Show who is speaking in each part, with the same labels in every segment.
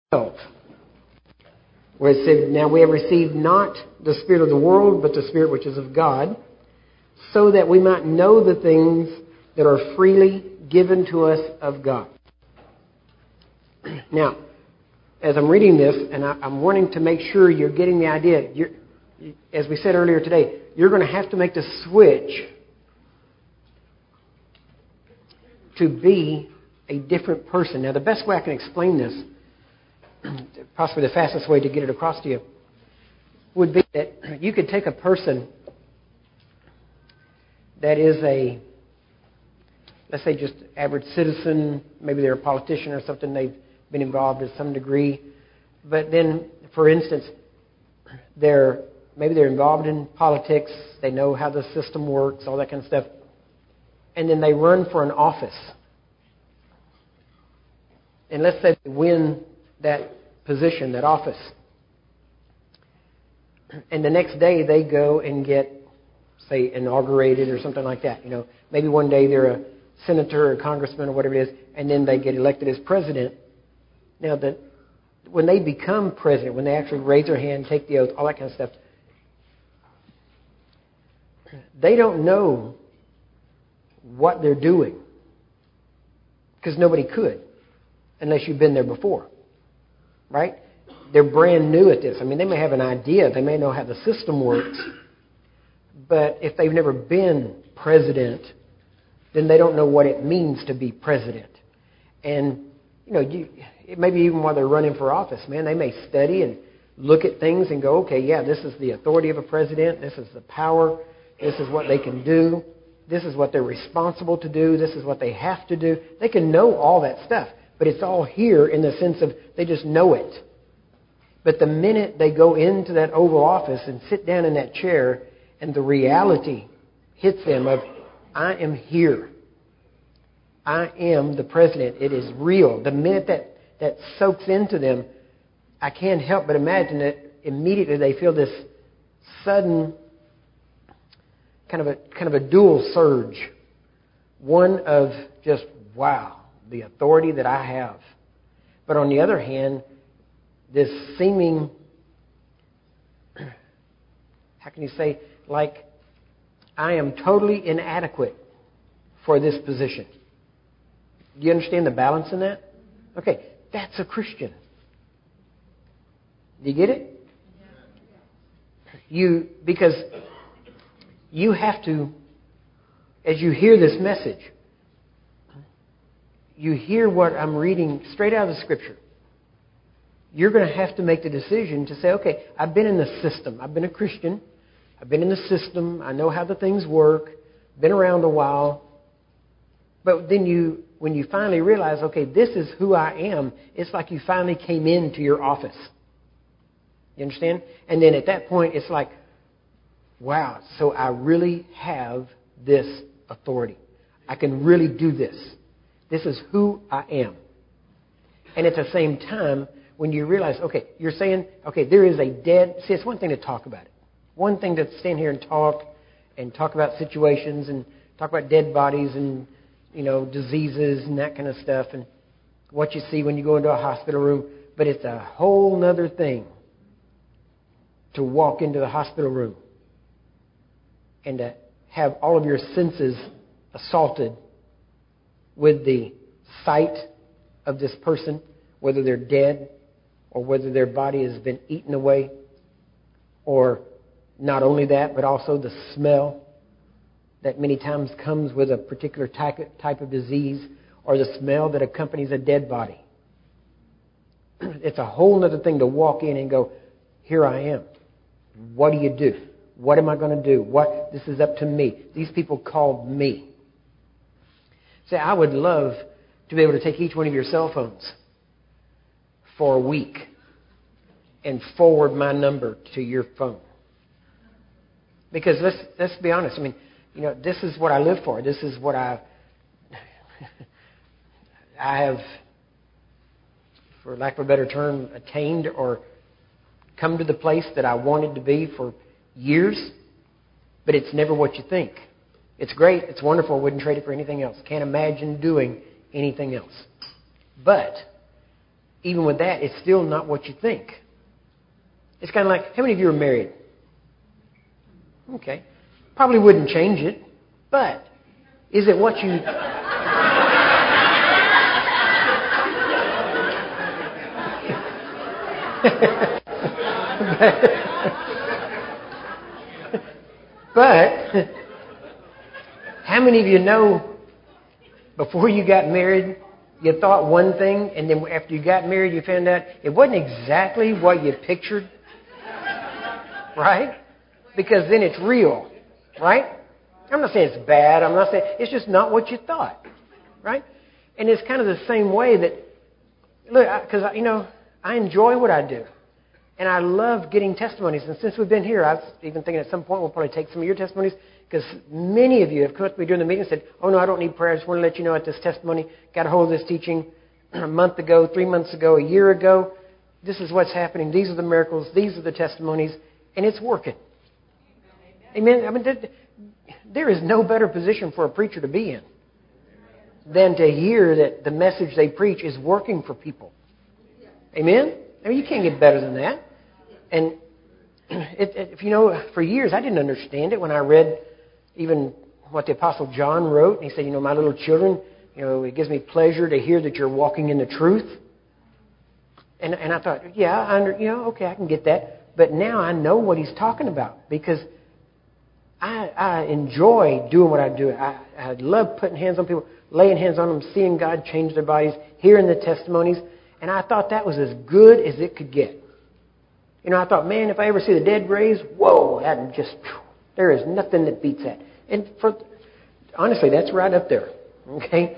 Speaker 1: 12, where it said, "Now we have received not the spirit of the world, but the Spirit which is of God, so that we might know the things that are freely given to us of God." Now, as I'm reading this, and I'm wanting to make sure you're getting the idea, as we said earlier today, you're going to have to make the switch to be a different person. Now, the best way I can explain this, possibly the fastest way to get it across to you, would be that you could take a person that is a, let's say, just average citizen. Maybe they're a politician or something. They've been involved to some degree. But then, for instance, maybe they're involved in politics. They know how the system works, all that kind of stuff. And then they run for an office. And let's say they win that position, that office. And the next day they go and get, say, inaugurated or something like that. You know, maybe one day they're a senator or a congressman or whatever it is, and then they get elected as president. Now, when they become president, when they actually raise their hand, take the oath, all that kind of stuff, they don't know what they're doing, because nobody could unless you've been there before, right? They're brand new at this. I mean, they may have an idea. They may know how the system works. But if they've never been president, then they don't know what it means to be president. And, you know, maybe even while they're running for office, man, they may study and look at things and go, okay, yeah, this is the authority of a president. This is the power. This is what they can do. This is what they're responsible to do. This is what they have to do. They can know all that stuff. But it's all here in the sense of they just know it. But the minute they go into that Oval Office and sit down in that chair and the reality hits them of, I am here. I am the president. It is real. The minute that soaks into them, I can't help but imagine that immediately they feel this sudden kind of a dual surge. One of just, wow, the authority that I have. But on the other hand, this seeming, how can you say, like, I am totally inadequate for this position. Do you understand the balance in that? Okay, that's a Christian. Do you get it? Because you have to, as you hear this message, you hear what I'm reading straight out of the Scripture. You're going to have to make the decision to say, okay, I've been in the system. I've been a Christian. I've been in the system. I know how the things work. Been around a while. But then when you finally realize, okay, this is who I am, it's like you finally came into your office. You understand? And then at that point, it's like, wow, so I really have this authority. I can really do this. This is who I am. And at the same time, when you realize, okay, you're saying, okay, there is a dead... See, it's one thing to talk about it. One thing to stand here and talk about situations and talk about dead bodies and, you know, diseases and that kind of stuff and what you see when you go into a hospital room. But it's a whole other thing to walk into the hospital room and to have all of your senses assaulted with the sight of this person, whether they're dead or whether their body has been eaten away, or not only that, but also the smell that many times comes with a particular type of disease, or the smell that accompanies a dead body. It's a whole other thing to walk in and go, here I am. What do you do? What am I going to do? This is up to me. These people called me. Say, I would love to be able to take each one of your cell phones for a week and forward my number to your phone. Because let's be honest. I mean, you know, this is what I live for. This is what I have, for lack of a better term, attained or come to the place that I wanted to be for years. But it's never what you think. It's great. It's wonderful. I wouldn't trade it for anything else. Can't imagine doing anything else. But even with that, it's still not what you think. It's kind of like, how many of you are married? Okay. Probably wouldn't change it, but is it what you... but how many of you know before you got married, you thought one thing, and then after you got married, you found out it wasn't exactly what you pictured? Right? Because then it's real. Right? I'm not saying it's bad. I'm not saying it's just not what you thought. Right? And it's kind of the same way that, look, because, I enjoy what I do. And I love getting testimonies. And since we've been here, I was even thinking at some point we'll probably take some of your testimonies, because many of you have come up to me during the meeting and said, oh, no, I don't need prayer. I just want to let you know at this testimony, got a hold of this teaching a month ago, 3 months ago, a year ago. This is what's happening. These are the miracles. These are the testimonies. And it's working. Amen? I mean, there is no better position for a preacher to be in than to hear that the message they preach is working for people. Amen? I mean, you can't get better than that. And for years I didn't understand it when I read even what the Apostle John wrote. And he said, my little children, it gives me pleasure to hear that you're walking in the truth. And I thought, okay, I can get that. But now I know what he's talking about, because I enjoy doing what I do. I love putting hands on people, laying hands on them, seeing God change their bodies, hearing the testimonies. And I thought that was as good as it could get. I thought, man, if I ever see the dead raised, whoa, there is nothing that beats that. And honestly, that's right up there. Okay?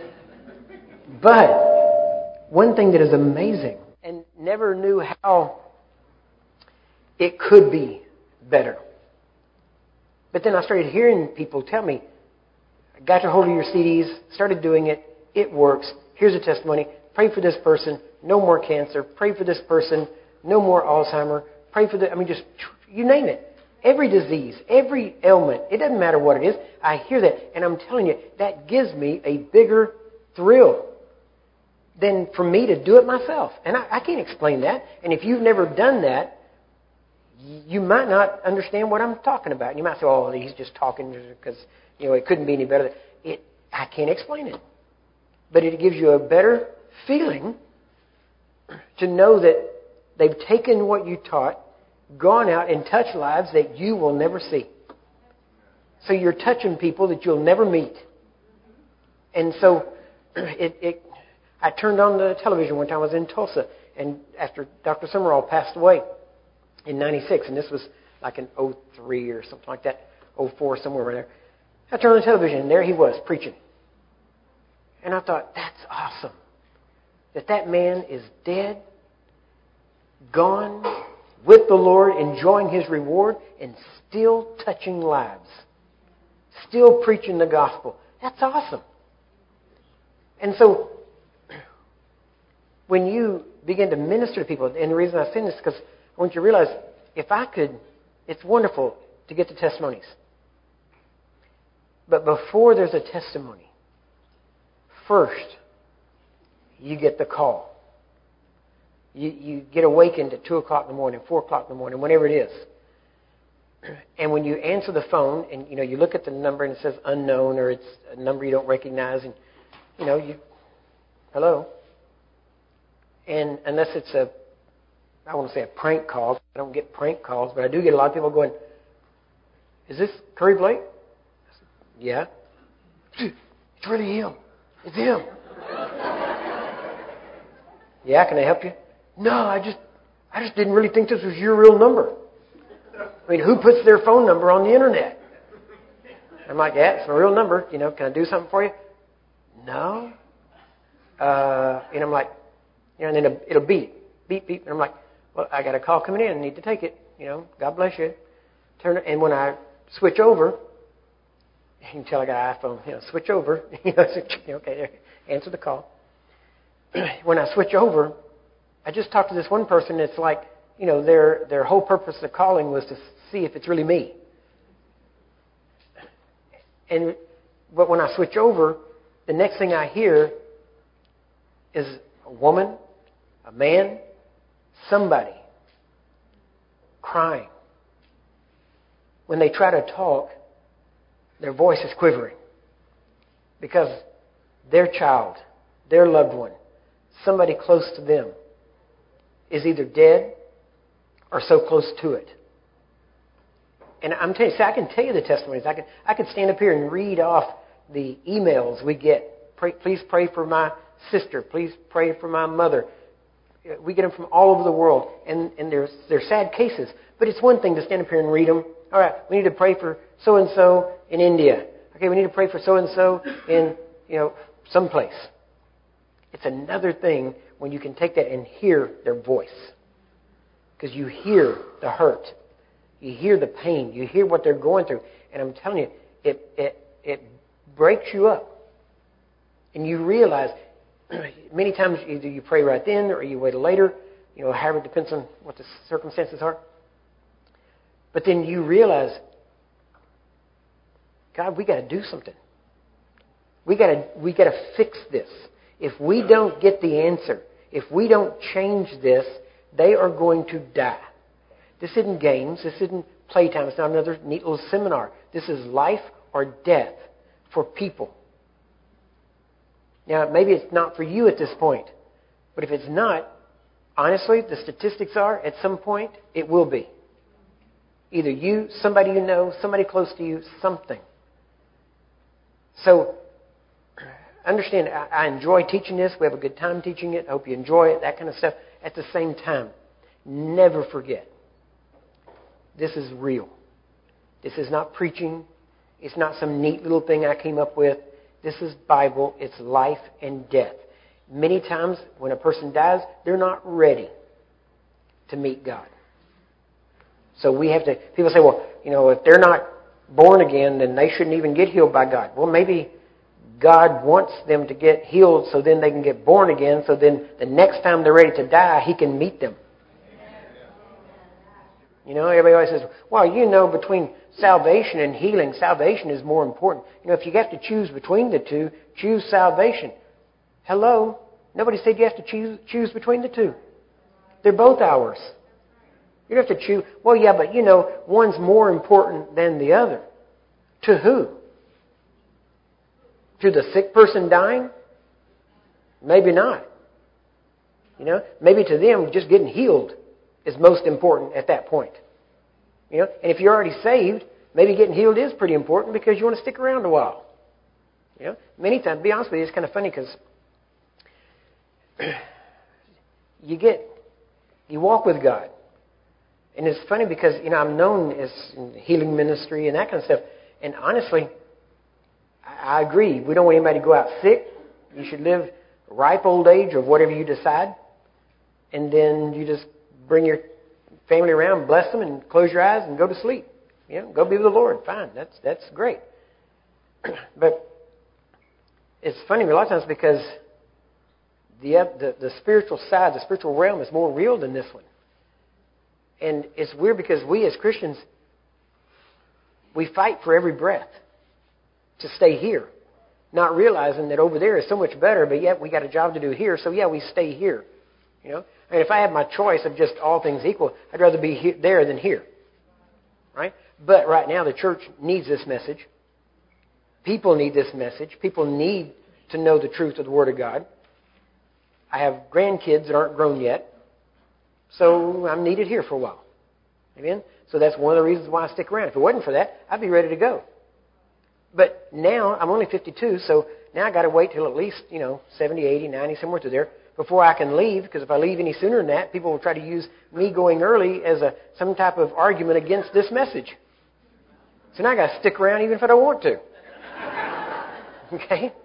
Speaker 1: But one thing that is amazing, and never knew how it could be better. But then I started hearing people tell me, I got a hold of your CDs, started doing it, it works, here's a testimony, pray for this person, no more cancer, pray for this person, no more Alzheimer, pray for just, you name it. Every disease, every ailment, it doesn't matter what it is, I hear that, and I'm telling you, that gives me a bigger thrill than for me to do it myself. And I can't explain that. And if you've never done that, you might not understand what I'm talking about. You might say, oh, he's just talking because, it couldn't be any better. I can't explain it. But it gives you a better feeling to know that they've taken what you taught, gone out and touched lives that you will never see. So you're touching people that you'll never meet. And so I turned on the television one time. I was in Tulsa, and after Dr. Summerall passed away in 96, and this was like in 03 or something like that, 04, somewhere around there. I turned on the television, and there he was preaching. And I thought, that's awesome. That man is dead, gone, with the Lord, enjoying his reward, and still touching lives. Still preaching the gospel. That's awesome. And so, when you begin to minister to people, and the reason I say this is because I want you to realize, if I could, it's wonderful to get the testimonies. But before there's a testimony, first, you get the call. You get awakened at 2 o'clock in the morning, 4 o'clock in the morning, whenever it is. And when you answer the phone, and you look at the number and it says unknown, or it's a number you don't recognize, and hello. And unless it's I want to say a prank call. I don't get prank calls, but I do get a lot of people going, is this Curry Blake? I said, yeah. It's really him. It's him. Yeah, can I help you? No, I just didn't really think this was your real number. I mean, who puts their phone number on the internet? I'm like, yeah, it's my real number. Can I do something for you? No. And I'm like, and then it'll beep, beep, beep. And I'm like, well, I got a call coming in. I need to take it. God bless you. Turn it. And when I switch over, you can tell I got an iPhone. Switch over. Okay, answer the call. When I switch over, I just talked to this one person. It's like, their whole purpose of calling was to see if it's really me. But when I switch over, the next thing I hear is a woman, a man, somebody crying. When they try to talk, their voice is quivering because their child, their loved one, somebody close to them is either dead or so close to it. And I'm telling you, see, I can tell you the testimonies. I could stand up here and read off the emails we get. Please pray for my sister. Please pray for my mother. We get them from all over the world, and they're sad cases. But it's one thing to stand up here and read them. All right, we need to pray for so-and-so in India. Okay, we need to pray for so-and-so in, someplace. It's another thing when you can take that and hear their voice. Because you hear the hurt. You hear the pain. You hear what they're going through. And I'm telling you, it breaks you up. And you realize, many times either you pray right then or you wait later. However, it depends on what the circumstances are. But then you realize, God, we got to do something. We got to fix this. If we don't get the answer, if we don't change this, they are going to die. This isn't games. This isn't playtime. It's not another neat little seminar. This is life or death for people. Now, maybe it's not for you at this point. But if it's not, honestly, the statistics are, at some point, it will be. Either you, somebody you know, somebody close to you, something. So, understand, I enjoy teaching this. We have a good time teaching it. I hope you enjoy it, that kind of stuff. At the same time, never forget, this is real. This is not preaching. It's not some neat little thing I came up with. This is Bible. It's life and death. Many times when a person dies, they're not ready to meet God. So we have to, people say, well, if they're not born again, then they shouldn't even get healed by God. Well, maybe God wants them to get healed so then they can get born again, so then the next time they're ready to die, He can meet them. Everybody always says, well, between salvation and healing, salvation is more important. If you have to choose between the two, choose salvation. Hello? Nobody said you have to choose between the two. They're both ours. You don't have to choose. Well, yeah, but one's more important than the other. To who? To the sick person dying? Maybe not. Maybe to them, just getting healed is most important at that point. And if you're already saved, maybe getting healed is pretty important because you want to stick around a while. Many times, to be honest with you, it's kind of funny because you walk with God. And it's funny because, I'm known as in healing ministry and that kind of stuff. And honestly, I agree. We don't want anybody to go out sick. You should live ripe old age or whatever you decide. And then you just bring your family around, bless them, and close your eyes and go to sleep. Go be with the Lord. Fine. That's great. But it's funny a lot of times because the spiritual side, the spiritual realm is more real than this one. And it's weird because we as Christians, we fight for every breath to stay here, not realizing that over there is so much better, but yet we got a job to do here, so we stay here. And if I had my choice of just all things equal, I'd rather be there than here. Right? But right now the church needs this message. People need this message. People need to know the truth of the Word of God. I have grandkids that aren't grown yet. So I'm needed here for a while. Amen? So that's one of the reasons why I stick around. If it wasn't for that, I'd be ready to go. But now, I'm only 52, so now I got to wait till at least, 70, 80, 90, somewhere through there, before I can leave. Because if I leave any sooner than that, people will try to use me going early as some type of argument against this message. So now I got to stick around even if I don't want to. Okay?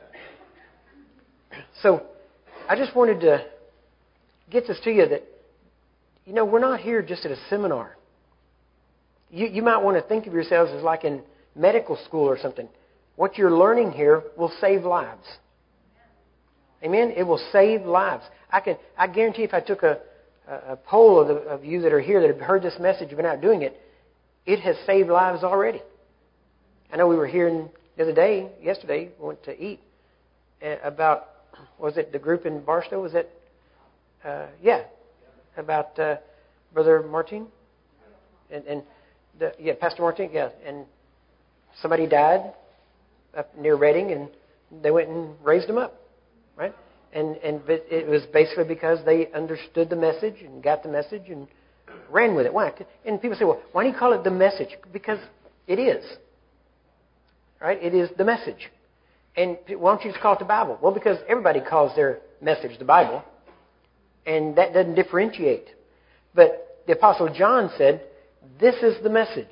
Speaker 1: So I just wanted to get this to you that, we're not here just at a seminar. You might want to think of yourselves as like in medical school or something. What you're learning here will save lives. Amen? It will save lives. I guarantee if I took a poll of you that are here that have heard this message and been out doing it, it has saved lives already. I know we were hearing the other day, yesterday, we went to eat, about, was it the group in Barstow? Was that About Brother Martin and Pastor Martin, and somebody died up near Reading, and they went and raised him up, right? But it was basically because they understood the message and got the message and ran with it. Why? And people say, well, why do you call it the message? Because it is, right? It is the message. And why don't you just call it the Bible? Well, because everybody calls their message the Bible. And that doesn't differentiate. But the Apostle John said, this is the message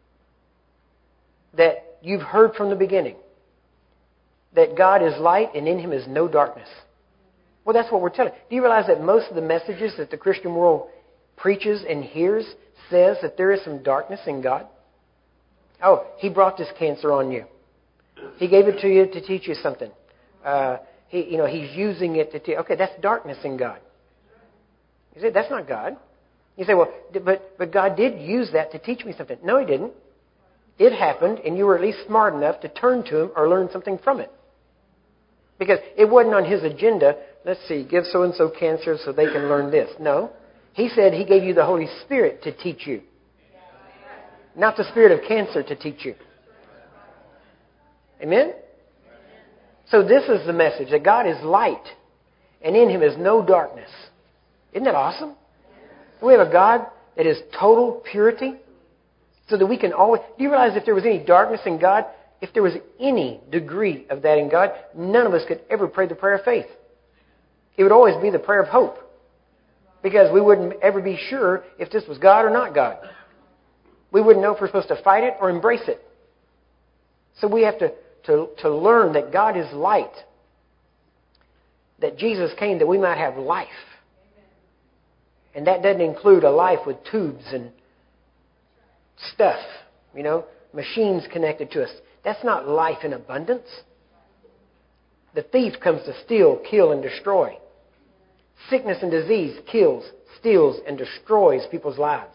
Speaker 1: that you've heard from the beginning. That God is light and in Him is no darkness. Well, that's what we're telling. Do you realize that most of the messages that the Christian world preaches and hears says that there is some darkness in God? Oh, He brought this cancer on you. He gave it to you to teach you something. He's using it to teach. Okay, that's darkness in God. You say, that's not God. You say, well, but God did use that to teach me something. No, He didn't. It happened, and you were at least smart enough to turn to Him or learn something from it. Because it wasn't on His agenda, let's see, give so-and-so cancer so they can learn this. No. He said He gave you the Holy Spirit to teach you. Not the spirit of cancer to teach you. Amen? So this is the message, that God is light, and in Him is no darkness. Isn't that awesome? We have a God that is total purity, so that we can always... Do you realize if there was any darkness in God, if there was any degree of that in God, none of us could ever pray the prayer of faith. It would always be the prayer of hope. Because we wouldn't ever be sure if this was God or not God. We wouldn't know if we're supposed to fight it or embrace it. So we have to learn that God is light. That Jesus came that we might have life. And that doesn't include a life with tubes and stuff, machines connected to us. That's not life in abundance. The thief comes to steal, kill, and destroy. Sickness and disease kills, steals, and destroys people's lives.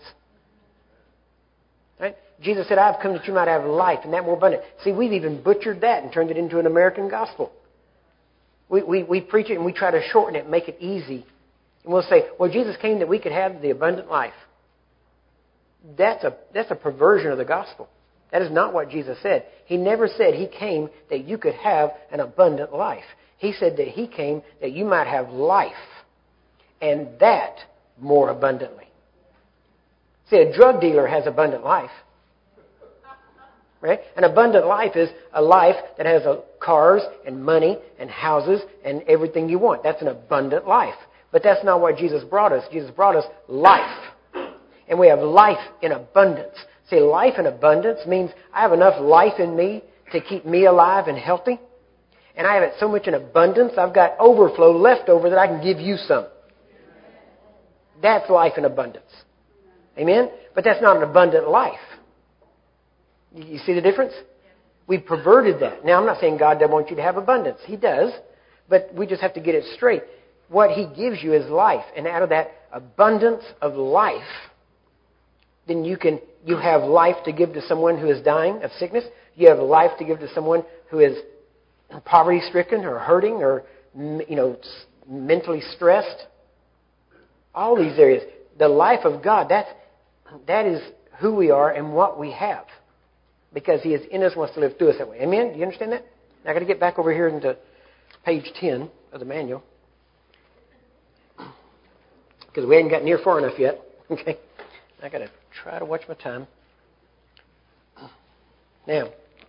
Speaker 1: Right? Jesus said, I've come that you might have life, and that more abundant. See, we've even butchered that and turned it into an American gospel. We preach it and we try to shorten it and make it easy. And we'll say, well, Jesus came that we could have the abundant life. That's a perversion of the gospel. That is not what Jesus said. He never said He came that you could have an abundant life. He said that He came that you might have life, and that more abundantly. See, a drug dealer has abundant life. Right? An abundant life is a life that has cars and money and houses and everything you want. That's an abundant life. But that's not what Jesus brought us. Jesus brought us life. And we have life in abundance. See, life in abundance means I have enough life in me to keep me alive and healthy. And I have it so much in abundance, I've got overflow left over that I can give you some. That's life in abundance. Amen? But that's not an abundant life. You see the difference? We perverted that. Now, I'm not saying God doesn't want you to have abundance. He does. But we just have to get it straight. What He gives you is life. And out of that abundance of life, then you have life to give to someone who is dying of sickness. You have life to give to someone who is poverty-stricken or hurting or, mentally stressed. All these areas. The life of God, that is who we are and what we have. Because He is in us, wants to live through us that way. Amen? Do you understand that? Now I've got to get back over here into page 10 of the manual. Because we hadn't got near far enough yet. Okay? I've got to try to watch my time. Now,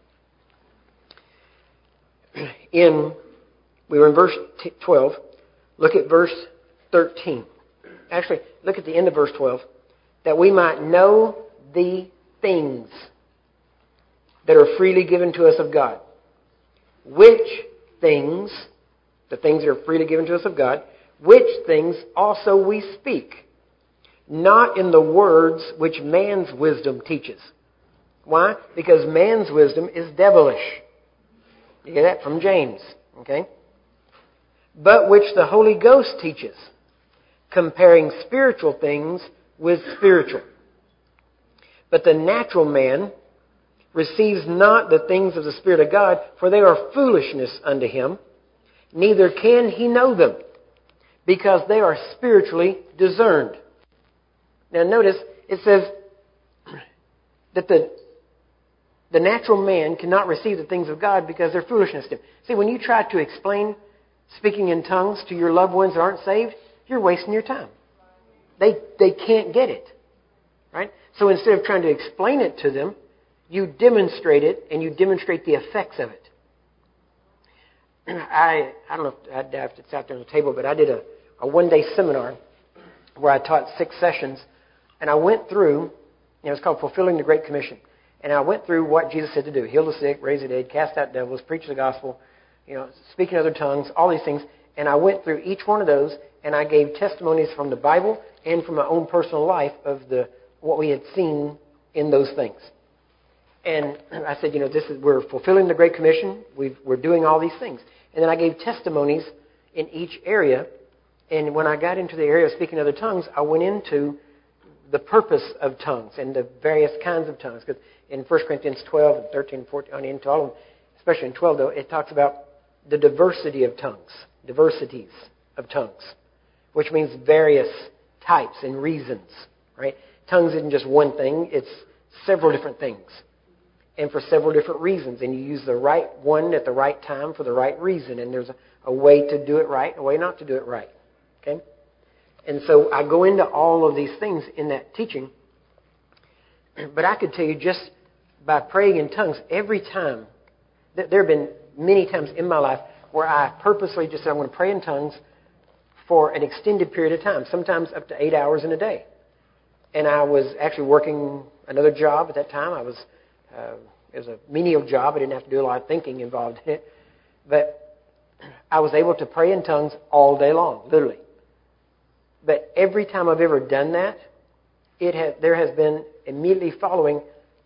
Speaker 1: we were in verse 12. Look at verse 13. Actually, look at the end of verse 12. That we might know the things that are freely given to us of God. Which things, the things that are freely given to us of God, which things also we speak, not in the words which man's wisdom teaches. Why? Because man's wisdom is devilish. You get that from James. Okay? But which the Holy Ghost teaches, comparing spiritual things with spiritual. But the natural man receives not the things of the Spirit of God, for they are foolishness unto him, neither can he know them, because they are spiritually discerned. Now notice, it says that the natural man cannot receive the things of God because they're foolishness to him. See, when you try to explain speaking in tongues to your loved ones that aren't saved, you're wasting your time. They can't get it. Right? So instead of trying to explain it to them, you demonstrate it, and you demonstrate the effects of it. I don't know if it's out there on the table, but I did a one-day seminar where I taught 6 sessions, and I went through, it was called Fulfilling the Great Commission, and I went through what Jesus said to do: heal the sick, raise the dead, cast out devils, preach the gospel, speak in other tongues, all these things. And I went through each one of those, and I gave testimonies from the Bible and from my own personal life of what we had seen in those things. And I said, we're fulfilling the Great Commission. We're doing all these things. And then I gave testimonies in each area. And when I got into the area of speaking other tongues, I went into the purpose of tongues and the various kinds of tongues. Because in 1 Corinthians 12 and 13 and 14, into all of them, especially in 12, though, it talks about the diversity of tongues, diversities of tongues, which means various types and reasons, right? Tongues isn't just one thing. It's several different things, and for several different reasons. And you use the right one at the right time for the right reason. And there's a way to do it right and a way not to do it right. Okay? And so I go into all of these things in that teaching. But I could tell you, just by praying in tongues, every time, there have been many times in my life where I purposely just said, I'm going to pray in tongues for an extended period of time, sometimes up to 8 hours in a day. And I was actually working another job at that time. It was a menial job. I didn't have to do a lot of thinking involved in it. But I was able to pray in tongues all day long, literally. But every time I've ever done that, there has been immediately following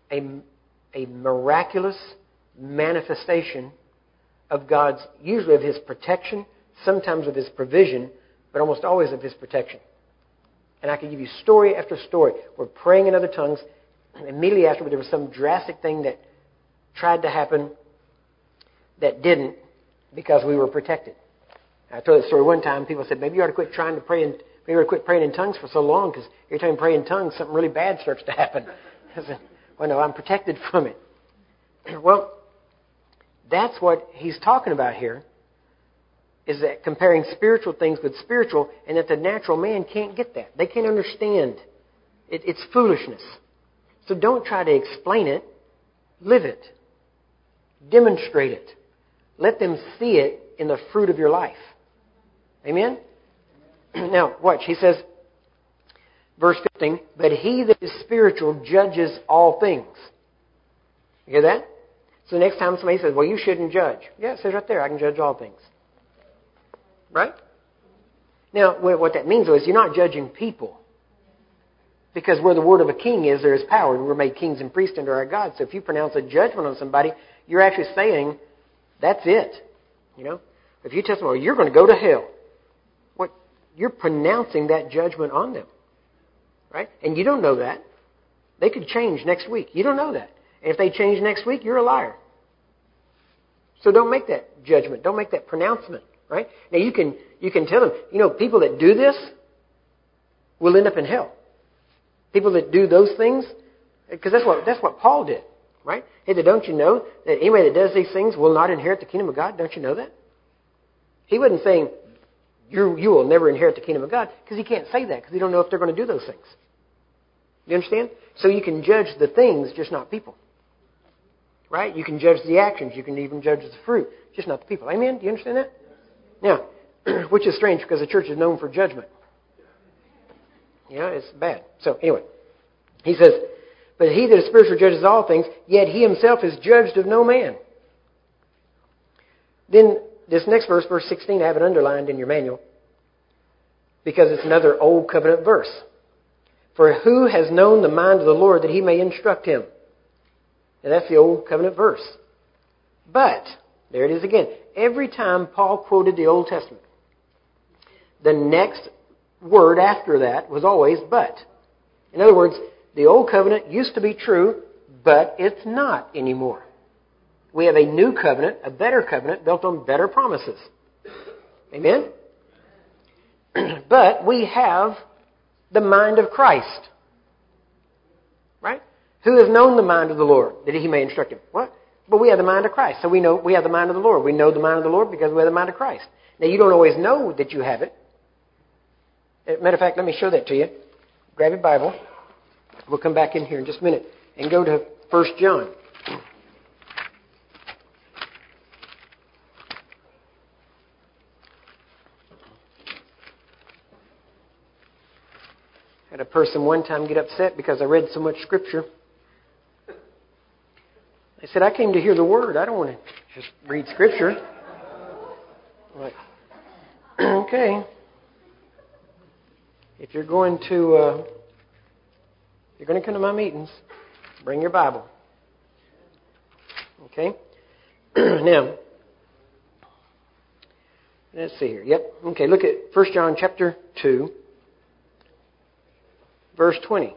Speaker 1: a miraculous manifestation of God's, usually of His protection, sometimes of His provision, but almost always of His protection. And I could give you story after story. We're praying in other tongues. Immediately afterward, there was some drastic thing that tried to happen that didn't, because we were protected. I told that story one time. People said, maybe you ought to quit trying to pray and maybe you ought to quit praying in tongues for so long, because every time you pray in tongues, something really bad starts to happen. I said, well, no, I'm protected from it. Well, that's what he's talking about here, is that comparing spiritual things with spiritual, and that the natural man can't get that. They can't understand. It's foolishness. So don't try to explain it. Live it. Demonstrate it. Let them see it in the fruit of your life. Amen? Now, watch. He says, verse 15, but he that is spiritual judges all things. You hear that? So the next time somebody says, well, you shouldn't judge. Yeah, it says right there, I can judge all things. Right? Now, what that means, though, is you're not judging people. Because where the word of a king is, there is power. And we're made kings and priests under our God. So if you pronounce a judgment on somebody, you're actually saying, that's it. If you tell them, well, you're going to go to hell. What? You're pronouncing that judgment on them. Right? And you don't know that. They could change next week. You don't know that. And if they change next week, you're a liar. So don't make that judgment. Don't make that pronouncement. Right? Now you can tell them, people that do this will end up in hell. People that do those things, because that's what Paul did. Right? He said, don't you know that anybody that does these things will not inherit the kingdom of God? Don't you know that? He wasn't saying you will never inherit the kingdom of God, because he can't say that, because he don't know if they're going to do those things. You understand? So you can judge the things, just not people. Right? You can judge the actions. You can even judge the fruit, just not the people. Amen? Do you understand that? Now, which is strange, because the church is known for judgment. It's bad. So anyway, he says, but he that is spiritual judges all things, yet he himself is judged of no man. Then this next verse, verse 16, I have it underlined in your manual, because it's another old covenant verse. For who has known the mind of the Lord that he may instruct him? And that's the old covenant verse. But, there it is again. Every time Paul quoted the Old Testament, the next word after that was always but. In other words, the Old Covenant used to be true, but it's not anymore. We have a new covenant, a better covenant, built on better promises. Amen? But we have the mind of Christ. Right? Who has known the mind of the Lord, that he may instruct him? What? But we have the mind of Christ. So we know we have the mind of the Lord. We know the mind of the Lord because we have the mind of Christ. Now, you don't always know that you have it. Matter of fact, let me show that to you. Grab your Bible. We'll come back in here in just a minute and go to 1 John. Had a person one time get upset because I read so much Scripture. They said, I came to hear the Word. I don't want to just read Scripture. I'm like, okay. If you're going to come to my meetings, bring your Bible. Okay? Now, let's see here. Yep. Okay, look at 1 John chapter 2, verse 20.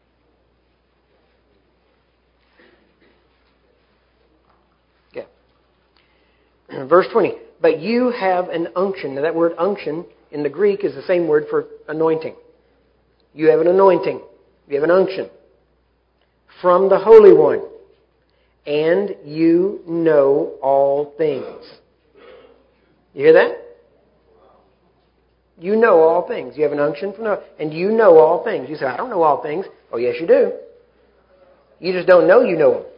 Speaker 1: Yeah. Verse 20. But you have an unction. Now that word unction in the Greek is the same word for anointing. You have an anointing. You have an unction from the Holy One. And you know all things. You hear that? You know all things. You have an unction from the, and you know all things. You say, I don't know all things. Oh, yes, you do. You just don't know you know them.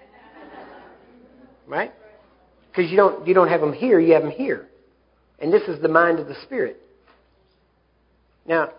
Speaker 1: Right? Because you don't have them here, you have them here. And this is the mind of the Spirit. Now,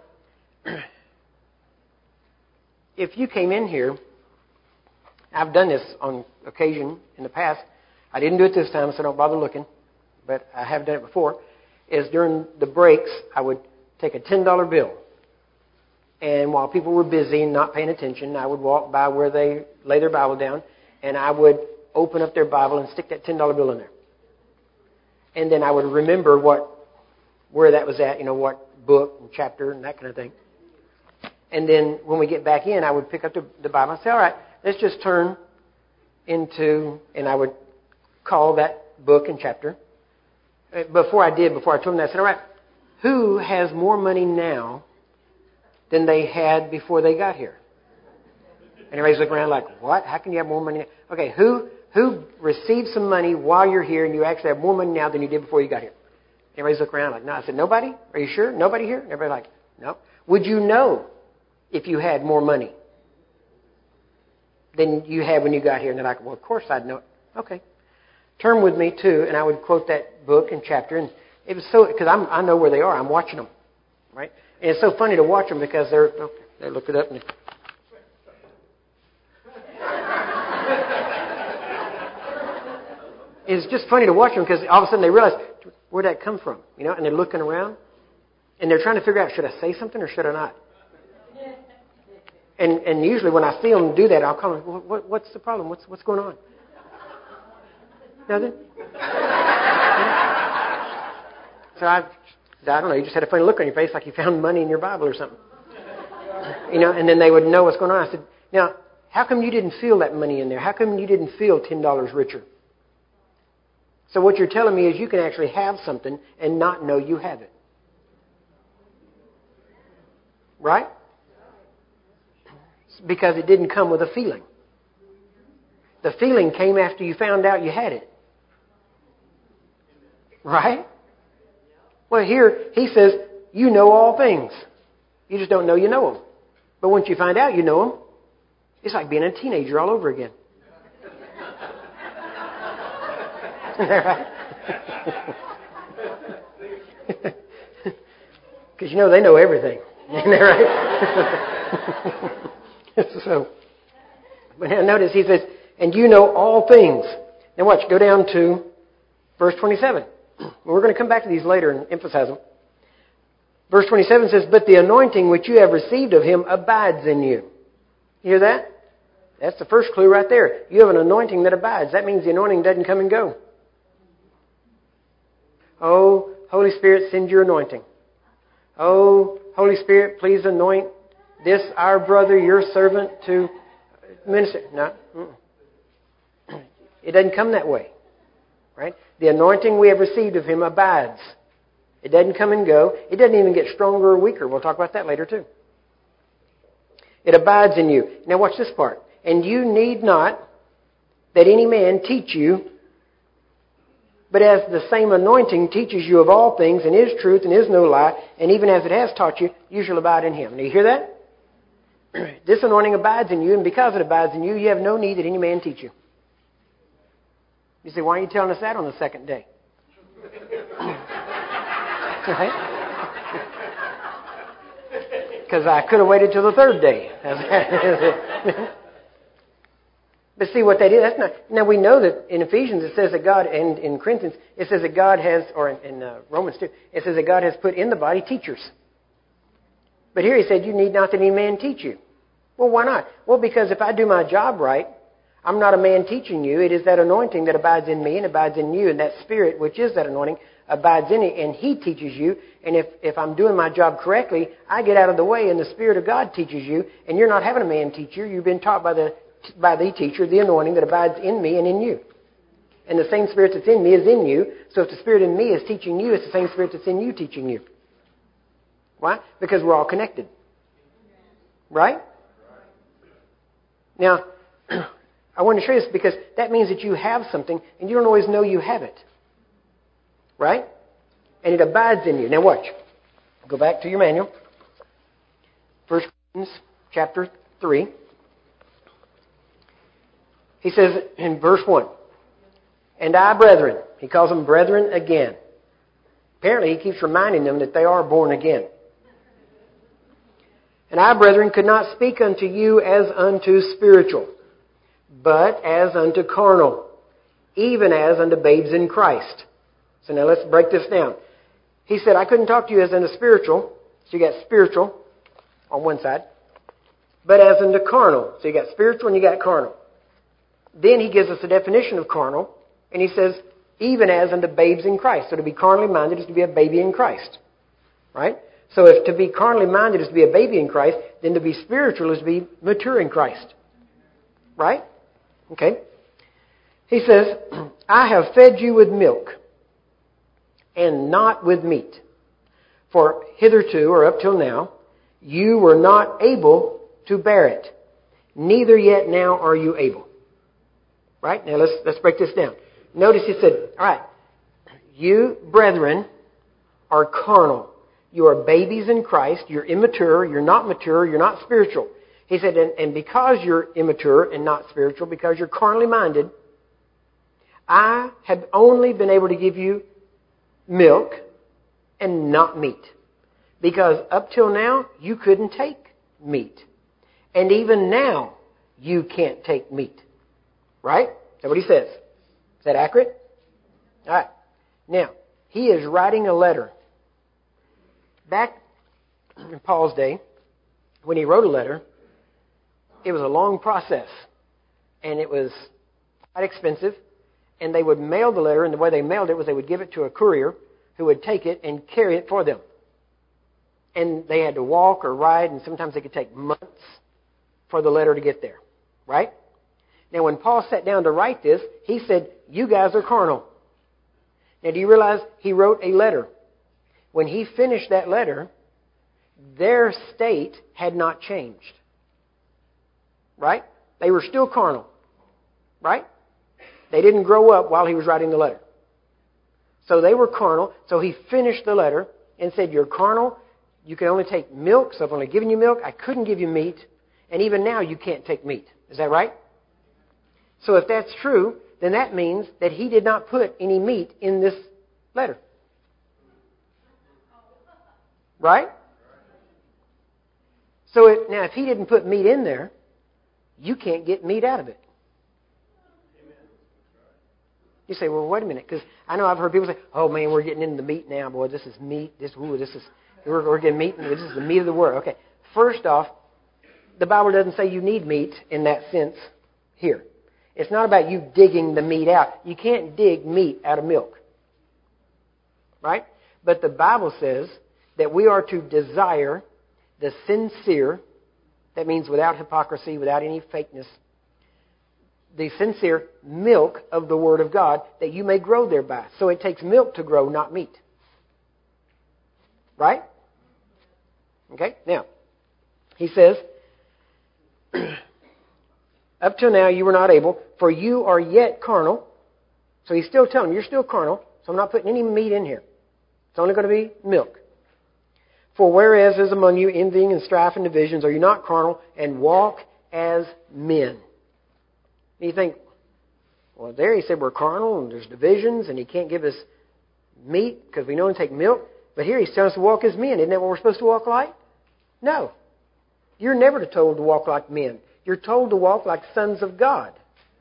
Speaker 1: if you came in here, I've done this on occasion in the past. I didn't do it this time, so don't bother looking. But I have done it before. Is during the breaks, I would take a $10 bill. And while people were busy and not paying attention, I would walk by where they lay their Bible down, and I would open up their Bible and stick that $10 bill in there. And then I would remember where that was at, what book and chapter and that kind of thing. And then when we get back in, I would pick up the Bible and say, all right, let's just turn into, and I would call that book and chapter. Before I told them that, I said, all right, who has more money now than they had before they got here? And everybody's looking around like, what? How can you have more money? Okay, who received some money while you're here and you actually have more money now than you did before you got here? Everybody's looking around like, no. I said, nobody? Are you sure? Nobody here? And everybody's like, no. Would you know if you had more money than you had when you got here? And they're like, well, of course I'd know it. Okay. Turn with me to, and I would quote that book and chapter, and it was so, because I know where they are. I'm watching them, right? And it's so funny to watch them because they look it up and it's just funny to watch them because all of a sudden they realize, where'd that come from? And they're looking around and they're trying to figure out, should I say something or should I not? And usually when I see them do that, I'll call them, well, what's the problem? What's going on? Nothing? So I don't know, you just had a funny look on your face like you found money in your Bible or something. And then they would know what's going on. I said, now, how come you didn't feel that money in there? How come you didn't feel $10 richer? So what you're telling me is you can actually have something and not know you have it. Right? Because it didn't come with a feeling. The feeling came after you found out you had it. Right? Well, here he says, you know all things. You just don't know you know them. But once you find out you know them, it's like being a teenager all over again. Right? Because they know everything. Isn't that right? So, but now notice he says, and you know all things. Now watch, go down to verse 27. We're going to come back to these later and emphasize them. Verse 27 says, but the anointing which you have received of him abides in you. You hear that? That's the first clue right there. You have an anointing that abides. That means the anointing doesn't come and go. Oh, Holy Spirit, send your anointing. Oh, Holy Spirit, please anoint this, our brother, your servant, to minister. No. It doesn't come that way. Right? The anointing we have received of him abides. It doesn't come and go. It doesn't even get stronger or weaker. We'll talk about that later too. It abides in you. Now watch this part. And you need not that any man teach you, but as the same anointing teaches you of all things, and is truth, and is no lie, and even as it has taught you, you shall abide in him. Now you hear that? This anointing abides in you, and because it abides in you, you have no need that any man teach you. You say, why are you telling us that on the second day? Right? Because I could have waited till the third day. But see what that is? That's not. Now we know that in Ephesians it says that God, and in Corinthians it says that God has, or in Romans too, it says that God has put in the body teachers. But here he said, you need not that any man teach you. Well, why not? Well, because if I do my job right, I'm not a man teaching you. It is that anointing that abides in me and abides in you, and that Spirit, which is that anointing, abides in it, and He teaches you. And if I'm doing my job correctly, I get out of the way, and the Spirit of God teaches you, and you're not having a man teach you. You've been taught by the teacher, the anointing that abides in me and in you. And the same Spirit that's in me is in you. So if the Spirit in me is teaching you, it's the same Spirit that's in you teaching you. Why? Because we're all connected. Right? Now, I want to show you this because that means that you have something and you don't always know you have it. Right? And it abides in you. Now watch. Go back to your manual. 1 Corinthians chapter 3. He says in verse 1, and I, brethren, he calls them brethren again. Apparently he keeps reminding them that they are born again. And I, brethren, could not speak unto you as unto spiritual, but as unto carnal, even as unto babes in Christ. So now let's break this down. He said, I couldn't talk to you as unto spiritual, so you got spiritual on one side, but as unto carnal. So you got spiritual and you got carnal. Then he gives us a definition of carnal, and he says, even as unto babes in Christ. So to be carnally minded is to be a baby in Christ. Right? So if to be carnally minded is to be a baby in Christ, then to be spiritual is to be mature in Christ. Right? Okay. He says, I have fed you with milk, and not with meat. For hitherto, or up till now, you were not able to bear it. Neither yet now are you able. Right? Now let's break this down. Notice he said, all right, you brethren are carnal. You are babies in Christ. You're immature. You're not mature. You're not spiritual. He said, and because you're immature and not spiritual, because you're carnally minded, I have only been able to give you milk and not meat. Because up till now, you couldn't take meat. And even now, you can't take meat. Right? Is that what he says? Is that accurate? All right. Now, he is writing a letter. Back in Paul's day, when he wrote a letter, it was a long process. And it was quite expensive. And they would mail the letter, and the way they mailed it was they would give it to a courier who would take it and carry it for them. And they had to walk or ride, and sometimes it could take months for the letter to get there. Right? Now, when Paul sat down to write this, he said, you guys are carnal. Now, do you realize he wrote a letter? When he finished that letter, their state had not changed. Right? They were still carnal. Right? They didn't grow up while he was writing the letter. So they were carnal. So he finished the letter and said, you're carnal. You can only take milk. So I've only given you milk. I couldn't give you meat. And even now you can't take meat. Is that right? So if that's true, then that means that he did not put any meat in this letter. Right? So now if he didn't put meat in there, you can't get meat out of it. You say, well, wait a minute, because I know I've heard people say, oh man, we're getting into the meat now, boy, this is meat, we're getting meat, and this is the meat of the word. Okay, first off, the Bible doesn't say you need meat in that sense here. It's not about you digging the meat out. You can't dig meat out of milk. Right? But the Bible says that we are to desire the sincere, that means without hypocrisy, without any fakeness, the sincere milk of the Word of God, that you may grow thereby. So it takes milk to grow, not meat. Right? Okay, now, he says, up till now you were not able, for you are yet carnal. So he's still telling them, you're still carnal, so I'm not putting any meat in here. It's only going to be milk. For whereas is among you envying and strife and divisions, are you not carnal and walk as men? And you think, well, there he said we're carnal and there's divisions and he can't give us meat because we know him take milk. But here he's telling us to walk as men. Isn't that what we're supposed to walk like? No. You're never told to walk like men. You're told to walk like sons of God.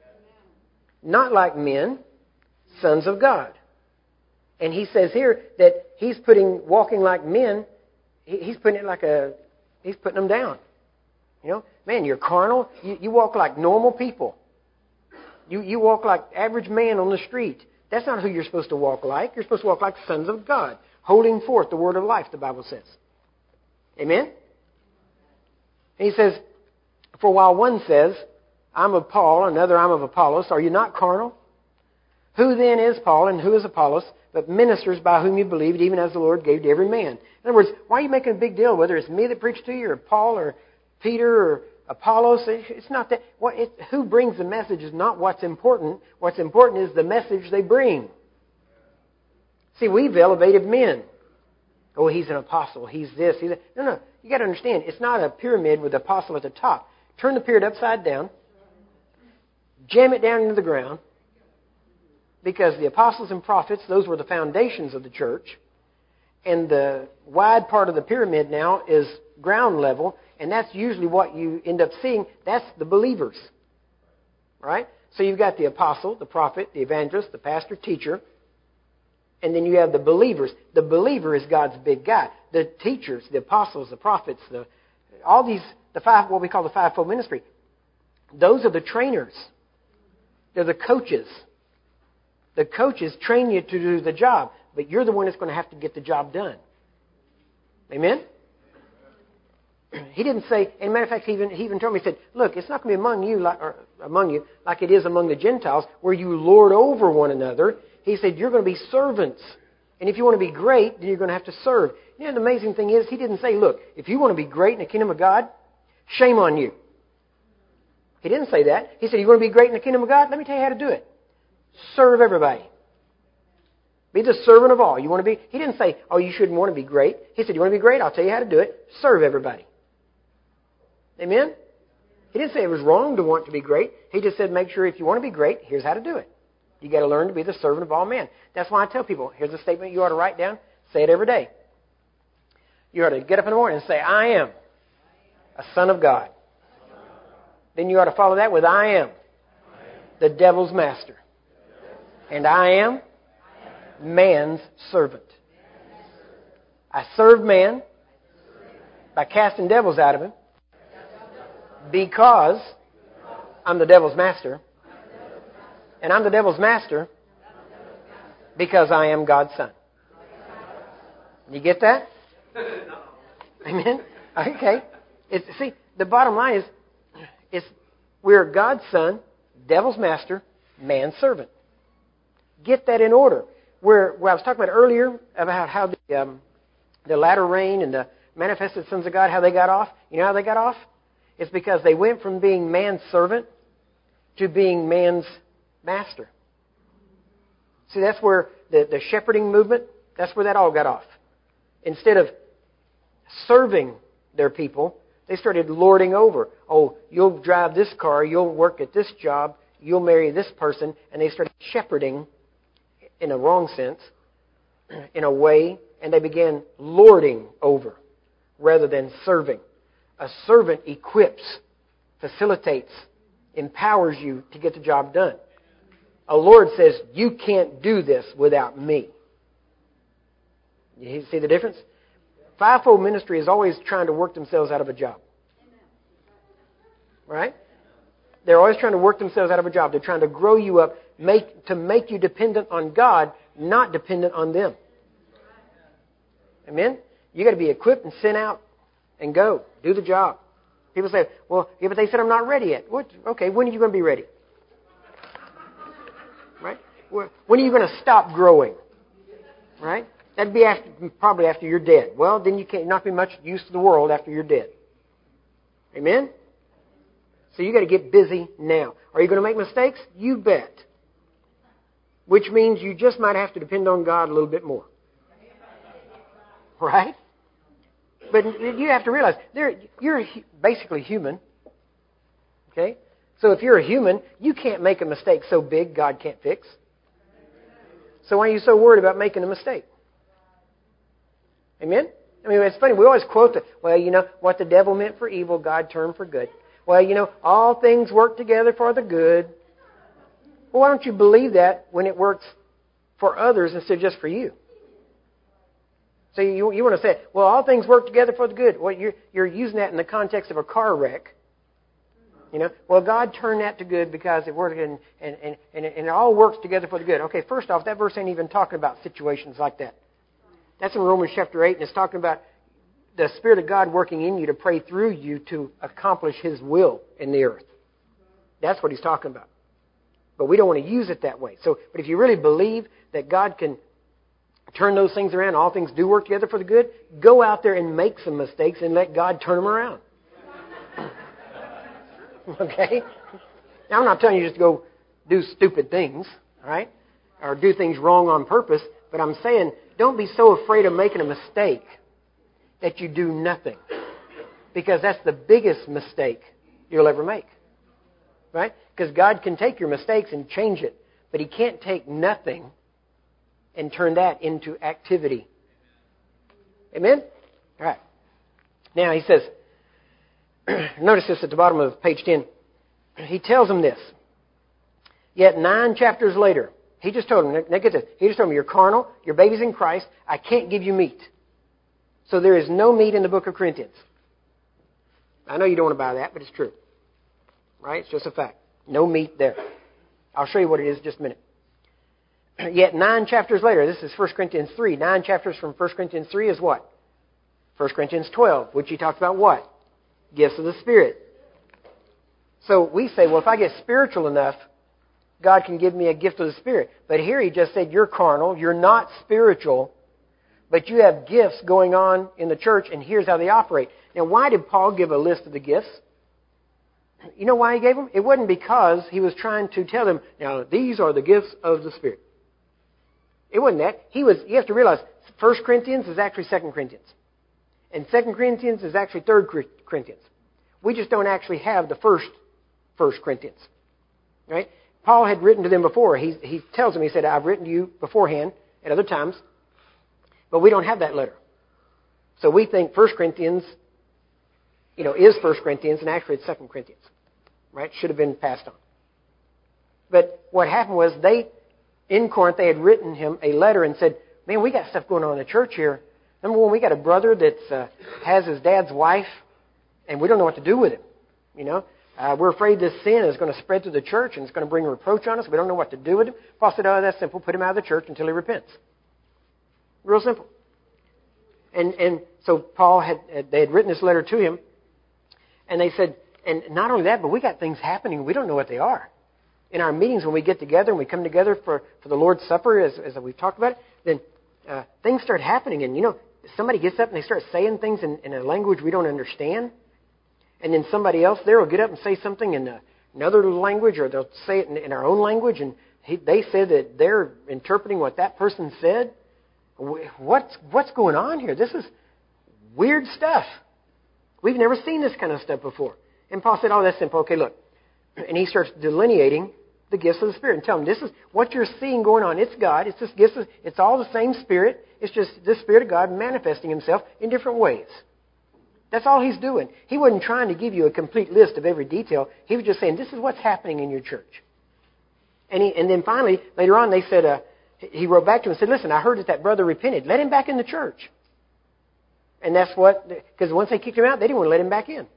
Speaker 1: Not like men, sons of God. And he says here that he's putting walking like men, he's putting them down. You know, man, you're carnal. You walk like normal people. You walk like average man on the street. That's not who you're supposed to walk like. You're supposed to walk like sons of God, holding forth the word of life, the Bible says. Amen? And he says, for while one says, I'm of Paul, another I'm of Apollos, are you not carnal? Who then is Paul and who is Apollos, but ministers by whom you believed, even as the Lord gave to every man? In other words, why are you making a big deal, whether it's me that preached to you, or Paul, or Peter, or Apollos? It's not that. Who brings the message is not what's important. What's important is the message they bring. See, we've elevated men. Oh, he's an apostle. He's this. He's that. No. You got to understand, it's not a pyramid with the apostle at the top. Turn the pyramid upside down. Jam it down into the ground. Because the apostles and prophets, those were the foundations of the church. And the wide part of the pyramid now is ground level. And that's usually what you end up seeing. That's the believers. Right? So you've got the apostle, the prophet, the evangelist, the pastor, teacher. And then you have the believers. The believer is God's big guy. The teachers, the apostles, the prophets, what we call the fivefold ministry. Those are the trainers. They're the coaches. The coaches train you to do the job, but you're the one that's going to have to get the job done. Amen? He didn't say, and matter of fact, he even told me, he said, look, it's not going to be among you like it is among the Gentiles, where you lord over one another. He said, you're going to be servants. And if you want to be great, then you're going to have to serve. You know, the amazing thing is, he didn't say, look, if you want to be great in the kingdom of God, shame on you. He didn't say that. He said, you want to be great in the kingdom of God? Let me tell you how to do it. Serve everybody. Be the servant of all. You want to be? He didn't say, oh, you shouldn't want to be great. He said, you want to be great? I'll tell you how to do it. Serve everybody. Amen? He didn't say it was wrong to want to be great. He just said, make sure if you want to be great, here's how to do it. You got to learn to be the servant of all men. That's why I tell people, here's a statement you ought to write down. Say it every day. You ought to get up in the morning and say, I am a son of God. Then you ought to follow that with, I am the devil's master. And I am man's servant. I serve man by casting devils out of him because I'm the devil's master. And I'm the devil's master because I am God's son. You get that? Amen? Okay. See, the bottom line is we're God's son, devil's master, man's servant. Get that in order. Where I was talking about earlier about how the latter rain and the manifested sons of God, how they got off. You know how they got off? It's because they went from being man's servant to being man's master. See, that's where the shepherding movement, that's where that all got off. Instead of serving their people, they started lording over. Oh, you'll drive this car, you'll work at this job, you'll marry this person. And they started shepherding in a wrong sense, in a way, and they began lording over rather than serving. A servant equips, facilitates, empowers you to get the job done. A Lord says, you can't do this without me. You see the difference? Fivefold ministry is always trying to work themselves out of a job. Right? They're always trying to work themselves out of a job. They're trying to grow you up, to make you dependent on God, not dependent on them. Amen? You got to be equipped and sent out and go. Do the job. People say, well, yeah, but they said I'm not ready yet. What? Okay, when are you going to be ready? Right? When are you going to stop growing? Right? That'd be probably after you're dead. Well, then you can't not be much use to the world after you're dead. Amen? So you got to get busy now. Are you going to make mistakes? You bet. Which means you just might have to depend on God a little bit more. Right? But you have to realize, you're basically human. Okay? So if you're a human, you can't make a mistake so big God can't fix. So why are you so worried about making a mistake? Amen? I mean, it's funny. We always quote that, well, you know, what the devil meant for evil, God turned for good. Well, you know, all things work together for the good. Well, why don't you believe that when it works for others instead of just for you? So you want to say, well, all things work together for the good. Well, you're using that in the context of a car wreck. You know, well, God turned that to good because it worked and it all works together for the good. Okay, first off, that verse ain't even talking about situations like that. That's in Romans chapter 8, and it's talking about the Spirit of God working in you to pray through you to accomplish His will in the earth. That's what he's talking about. But we don't want to use it that way. But if you really believe that God can turn those things around, all things do work together for the good, go out there and make some mistakes and let God turn them around. Okay? Now, I'm not telling you just to go do stupid things, all right? Or do things wrong on purpose, but I'm saying don't be so afraid of making a mistake that you do nothing. Because that's the biggest mistake you'll ever make. Right? Because God can take your mistakes and change it, but He can't take nothing and turn that into activity. Amen? All right. Now he says, notice this at the bottom of page 10. He tells them this. Yet 9 chapters later, he just told them, now get this, he just told them, you're carnal, you're babies in Christ, I can't give you meat. So there is no meat in the book of Corinthians. I know you don't want to buy that, but it's true. Right? It's just a fact. No meat there. I'll show you what it is in just a minute. Yet 9 chapters later, this is 1 Corinthians 3. 9 chapters from 1 Corinthians 3 is what? 1 Corinthians 12, which he talks about what? Gifts of the Spirit. So we say, well, if I get spiritual enough, God can give me a gift of the Spirit. But here he just said, you're carnal, you're not spiritual, but you have gifts going on in the church, and here's how they operate. Now, why did Paul give a list of the gifts? You know why he gave them? It wasn't because he was trying to tell them, now, these are the gifts of the Spirit. It wasn't that. You have to realize, 1 Corinthians is actually 2 Corinthians. And 2 Corinthians is actually 3 Corinthians. We just don't actually have the first 1 Corinthians. Right? Paul had written to them before. He tells them, he said, I've written to you beforehand at other times, but we don't have that letter. So we think 1 Corinthians, is 1 Corinthians, and actually it's 2 Corinthians. Right? Should have been passed on. But what happened was in Corinth, they had written him a letter and said, man, we got stuff going on in the church here. Number one, we got a brother that has his dad's wife, and we don't know what to do with him. We're afraid this sin is going to spread through the church, and it's going to bring a reproach on us. We don't know what to do with him. Paul said, oh, that's simple. Put him out of the church until he repents. Real simple. And so they had written this letter to him, and they said, and not only that, but we got things happening. We don't know what they are. In our meetings, when we get together and we come together for the Lord's Supper, as we've talked about, then things start happening. And, somebody gets up and they start saying things in a language we don't understand. And then somebody else there will get up and say something in another language, or they'll say it in our own language. And they said that they're interpreting what that person said. What's going on here? This is weird stuff. We've never seen this kind of stuff before. And Paul said, oh, that's simple. Okay, look. And he starts delineating the gifts of the Spirit and tell them, this is what you're seeing going on. It's God. It's just gifts. It's all the same Spirit. It's just the Spirit of God manifesting Himself in different ways. That's all He's doing. He wasn't trying to give you a complete list of every detail. He was just saying, this is what's happening in your church. And then finally, later on, they said, he wrote back to him and said, listen, I heard that brother repented. Let him back in the church. And that's because once they kicked him out, they didn't want to let him back in.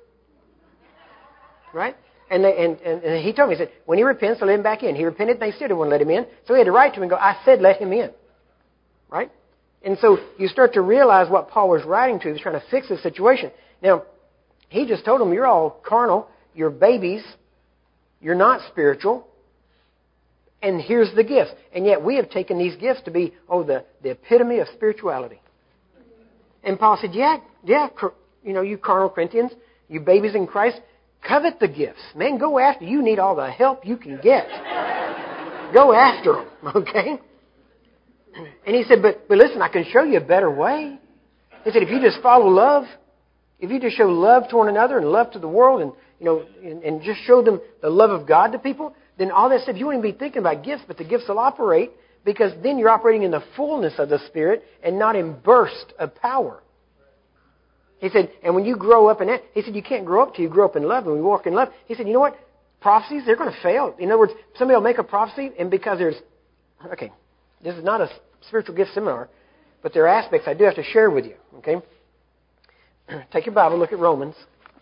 Speaker 1: Right? And he told me, he said, when he repents, they'll let him back in. He repented, and they still didn't want to let him in. So he had to write to him and go, I said let him in. Right? And so you start to realize what Paul was writing to. He was trying to fix the situation. Now, he just told them, you're all carnal. You're babies. You're not spiritual. And here's the gifts. And yet we have taken these gifts to be, the epitome of spirituality. And Paul said, you carnal Corinthians, you babies in Christ, covet the gifts. Man, go after. You need all the help you can get. Go after them, okay? And he said, but listen, I can show you a better way. He said, if you just follow love, if you just show love to one another and love to the world and just show them the love of God to people, then all that stuff, you won't even be thinking about gifts, but the gifts will operate because then you're operating in the fullness of the Spirit and not in bursts of power. He said, and when you grow up in that, he said, you can't grow up till you grow up in love. And we walk in love. He said, you know what? Prophecies, they're going to fail. In other words, somebody will make a prophecy, and because this is not a spiritual gift seminar, but there are aspects I do have to share with you, okay? Take your Bible, look at Romans.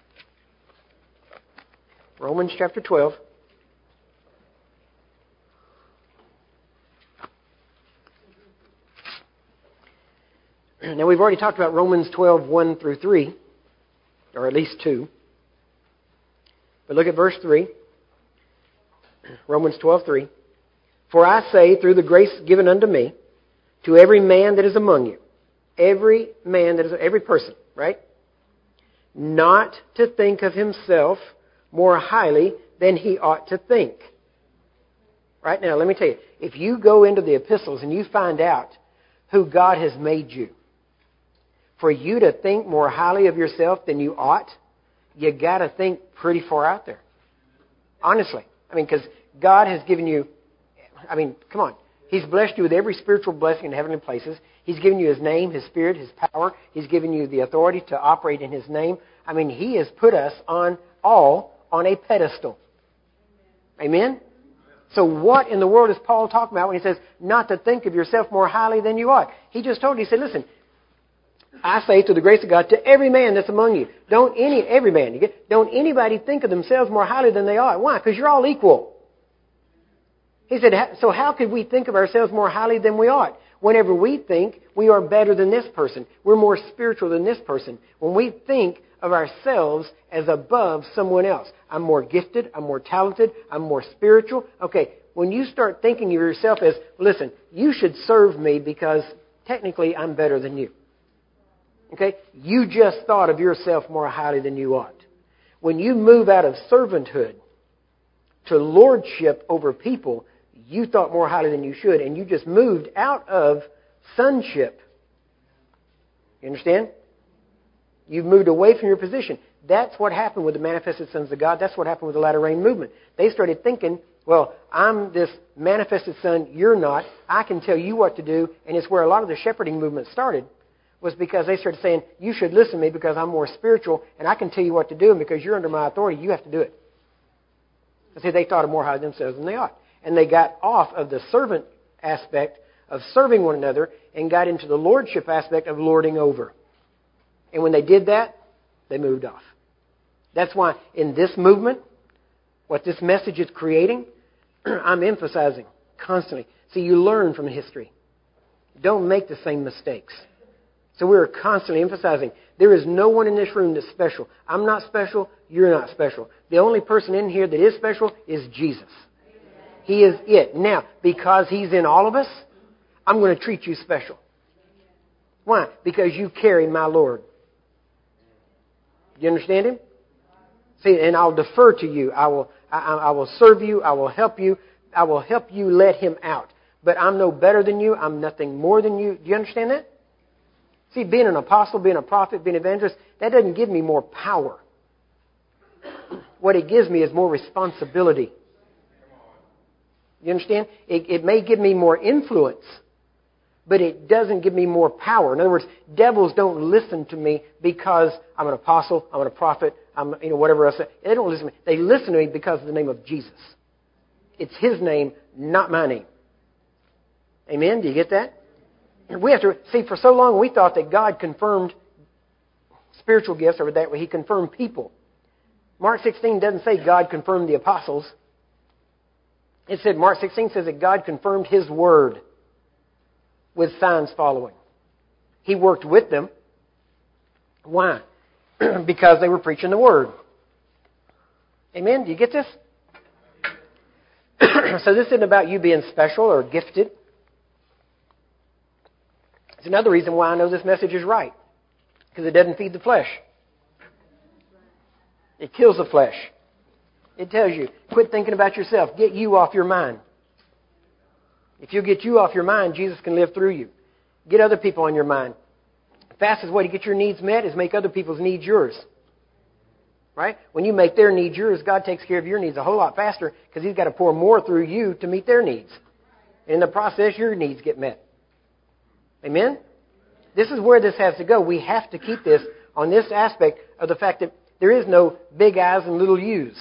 Speaker 1: Romans chapter 12. Now, we've already talked about Romans 12, 1 through 3, or at least 2. But look at verse 3. Romans 12, 3. For I say, through the grace given unto me, to every man that is among you, every person, right? Not to think of himself more highly than he ought to think. Right now, let me tell you, if you go into the epistles and you find out who God has made you, for you to think more highly of yourself than you ought, you got to think pretty far out there. Honestly. Because God has given you, come on. He's blessed you with every spiritual blessing in heavenly places. He's given you His name, His Spirit, His power. He's given you the authority to operate in His name. He has put us on a pedestal. Amen? So what in the world is Paul talking about when he says, not to think of yourself more highly than you ought? He just told you, he said, listen, I say to the grace of God, to every man that's among you, don't anybody think of themselves more highly than they ought. Why? Because you're all equal. He said, so how could we think of ourselves more highly than we ought? Whenever we think we are better than this person, we're more spiritual than this person. When we think of ourselves as above someone else, I'm more gifted, I'm more talented, I'm more spiritual. Okay, when you start thinking of yourself as, listen, you should serve me because technically I'm better than you. Okay? You just thought of yourself more highly than you ought. When you move out of servanthood to lordship over people, you thought more highly than you should, and you just moved out of sonship. You understand? You've moved away from your position. That's what happened with the manifested sons of God. That's what happened with the latter rain movement. They started thinking, well, I'm this manifested son, you're not. I can tell you what to do, and it's where a lot of the shepherding movement started. Was because they started saying, you should listen to me because I'm more spiritual and I can tell you what to do, and because you're under my authority, you have to do it. See, they thought of more highly themselves than they ought. And they got off of the servant aspect of serving one another and got into the lordship aspect of lording over. And when they did that, they moved off. That's why in this movement, what this message is creating, I'm emphasizing constantly. See, you learn from history. Don't make the same mistakes. So we're constantly emphasizing, there is no one in this room that's special. I'm not special, you're not special. The only person in here that is special is Jesus. He is it. Now, because He's in all of us, I'm going to treat you special. Why? Because you carry my Lord. You understand Him? See, and I'll defer to you. I will serve you. I will help you. I will help you let Him out. But I'm no better than you. I'm nothing more than you. Do you understand that? See, being an apostle, being a prophet, being an evangelist, that doesn't give me more power. What it gives me is more responsibility. You understand? It may give me more influence, but it doesn't give me more power. In other words, devils don't listen to me because I'm an apostle, I'm a prophet, I'm whatever else. They don't listen to me. They listen to me because of the name of Jesus. It's His name, not my name. Amen? Do you get that? We have to see, for so long we thought that God confirmed spiritual gifts, or that He confirmed people. Mark 16 doesn't say God confirmed the apostles. It said, Mark 16 says that God confirmed His word with signs following. He worked with them. Why? Because they were preaching the word. Amen? Do you get this? So this isn't about you being special or gifted. It's another reason why I know this message is right. Because it doesn't feed the flesh. It kills the flesh. It tells you, quit thinking about yourself. Get you off your mind. If you get you off your mind, Jesus can live through you. Get other people on your mind. The fastest way to get your needs met is make other people's needs yours. Right? When you make their needs yours, God takes care of your needs a whole lot faster because He's got to pour more through you to meet their needs. And in the process, your needs get met. Amen? This is where this has to go. We have to keep this on this aspect of the fact that there is no big I's and little U's.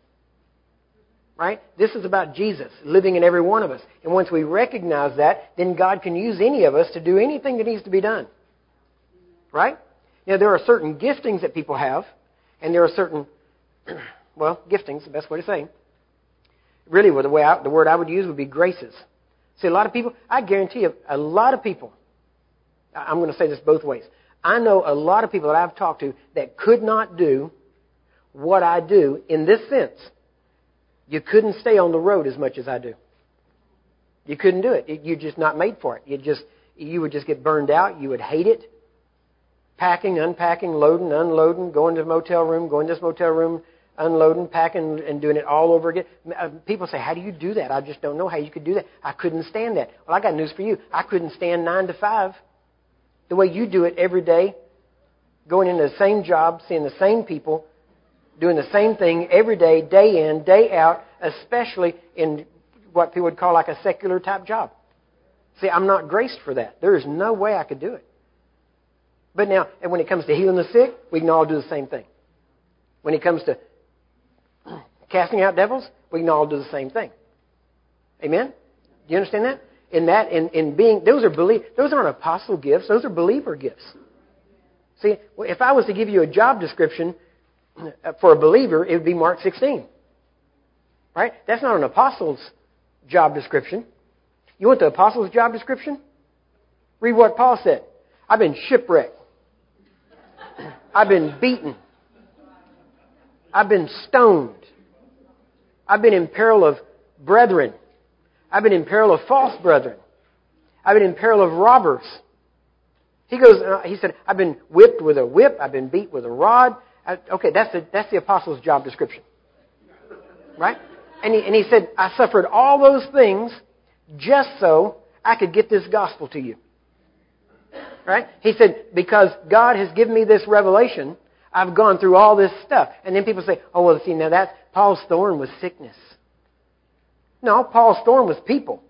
Speaker 1: Right? This is about Jesus living in every one of us. And once we recognize that, then God can use any of us to do anything that needs to be done. Right? Now, there are certain giftings that people have, and there are certain, well, giftings is the best way to say. Really, the word I would use would be graces. See, a lot of people, I guarantee you, a lot of people, I'm going to say this both ways. I know a lot of people that I've talked to that could not do what I do in this sense. You couldn't stay on the road as much as I do. You couldn't do it. You're just not made for it. You would just get burned out. You would hate it. Packing, unpacking, loading, unloading, going to the motel room, going to this motel room, unloading, packing, and doing it all over again. People say, how do you do that? I just don't know how you could do that. I couldn't stand that. Well, I got news for you. I couldn't stand 9 to 5. The way you do it every day, going into the same job, seeing the same people, doing the same thing every day, day in, day out, especially in what people would call like a secular type job. See, I'm not graced for that. There is no way I could do it. But now, and when it comes to healing the sick, we can all do the same thing. When it comes to casting out devils, we can all do the same thing. Amen? Do you understand that? In being, those aren't apostle gifts, those are believer gifts. See, if I was to give you a job description for a believer, it would be Mark 16. Right? That's not an apostle's job description. You want the apostle's job description? Read what Paul said. I've been shipwrecked. I've been beaten. I've been stoned. I've been in peril of brethren. I've been in peril of false brethren. I've been in peril of robbers. He said, I've been whipped with a whip. I've been beat with a rod. Okay, that's the apostle's job description. Right? And he said, I suffered all those things just so I could get this gospel to you. Right? He said, because God has given me this revelation, I've gone through all this stuff. And then people say, oh, well, see, now that's Paul's thorn was sickness. No, Paul's thorn was people.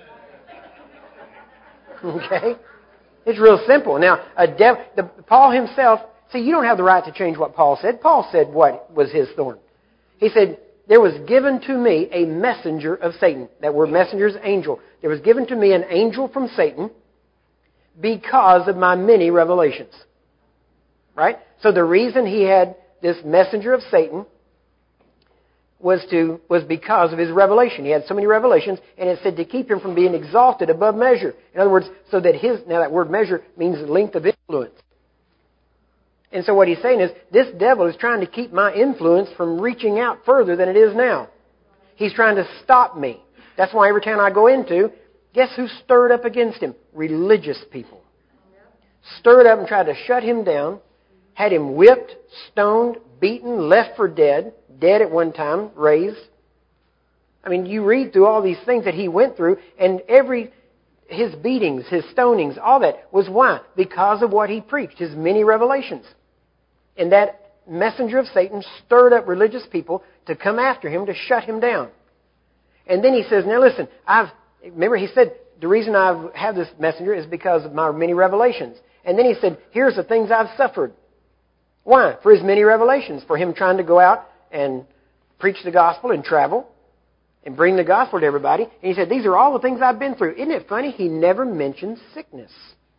Speaker 1: Okay? It's real simple. Now, Paul himself, see, you don't have the right to change what Paul said. Paul said what was his thorn. He said, there was given to me a messenger of Satan. That word messenger is angel. There was given to me an angel from Satan because of my many revelations. Right? So the reason he had this messenger of Satan was because of his revelation. He had so many revelations, and it said to keep him from being exalted above measure. In other words, so that now that word measure means length of influence. And so what he's saying is, this devil is trying to keep my influence from reaching out further than it is now. He's trying to stop me. That's why every town I go into, guess who stirred up against him? Religious people. Stirred up and tried to shut him down, had him whipped, stoned, beaten, left for dead at one time, raised. I mean, you read through all these things that he went through, and his beatings, his stonings, all that was why? Because of what he preached, his many revelations. And that messenger of Satan stirred up religious people to come after him, to shut him down. And then he says, now listen, remember he said, the reason I have this messenger is because of my many revelations. And then he said, here's the things I've suffered. Why? For his many revelations. For him trying to go out and preach the gospel and travel and bring the gospel to everybody. And he said, these are all the things I've been through. Isn't it funny? He never mentioned sickness.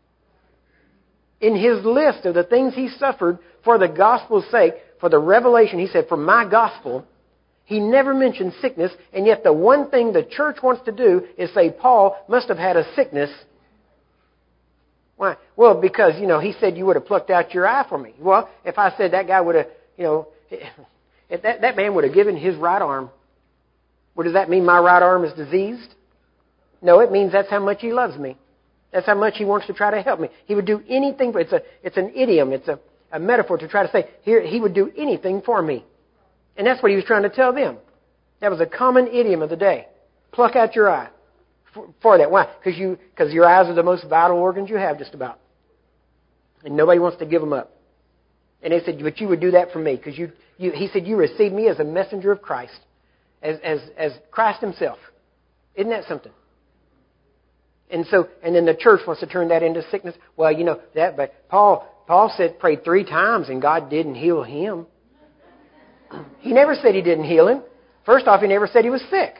Speaker 1: In his list of the things he suffered for the gospel's sake, for the revelation, he said, for my gospel, he never mentioned sickness. And yet the one thing the church wants to do is say, Paul must have had a sickness. Why? Well, because, he said you would have plucked out your eye for me. Well, if I said that guy would have, if that man would have given his right arm, What does that mean? My right arm is diseased? No, it means that's how much He loves me. That's how much He wants to try to help me. He would do anything. It's an idiom. It's a metaphor to try to say, here, He would do anything for me. And that's what He was trying to tell them. That was a common idiom of the day. Pluck out your eye for that. Why? Because your eyes are the most vital organs you have, just about. And nobody wants to give them up. And they said, but you would do that for me. Because He said, you received me as a messenger of Christ. As Christ Himself. Isn't that something? And then the church wants to turn that into sickness. Well, but Paul said, prayed 3 times and God didn't heal him. He never said He didn't heal him. First off, He never said he was sick.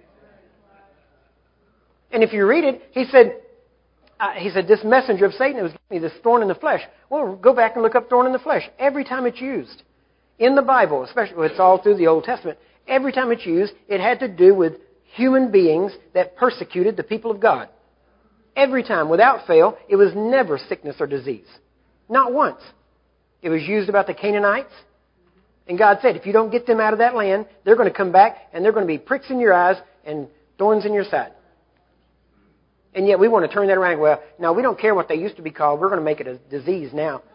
Speaker 1: And if you read it, He said, this messenger of Satan has given me this thorn in the flesh. Well, go back and look up thorn in the flesh. Every time it's used in the Bible, especially, it's all through the Old Testament, every time it's used, it had to do with human beings that persecuted the people of God. Every time, without fail, it was never sickness or disease. Not once. It was used about the Canaanites. And God said, if you don't get them out of that land, they're going to come back and they're going to be pricks in your eyes and thorns in your side. And yet we want to turn that around. Well, no, we don't care what they used to be called. We're going to make it a disease now.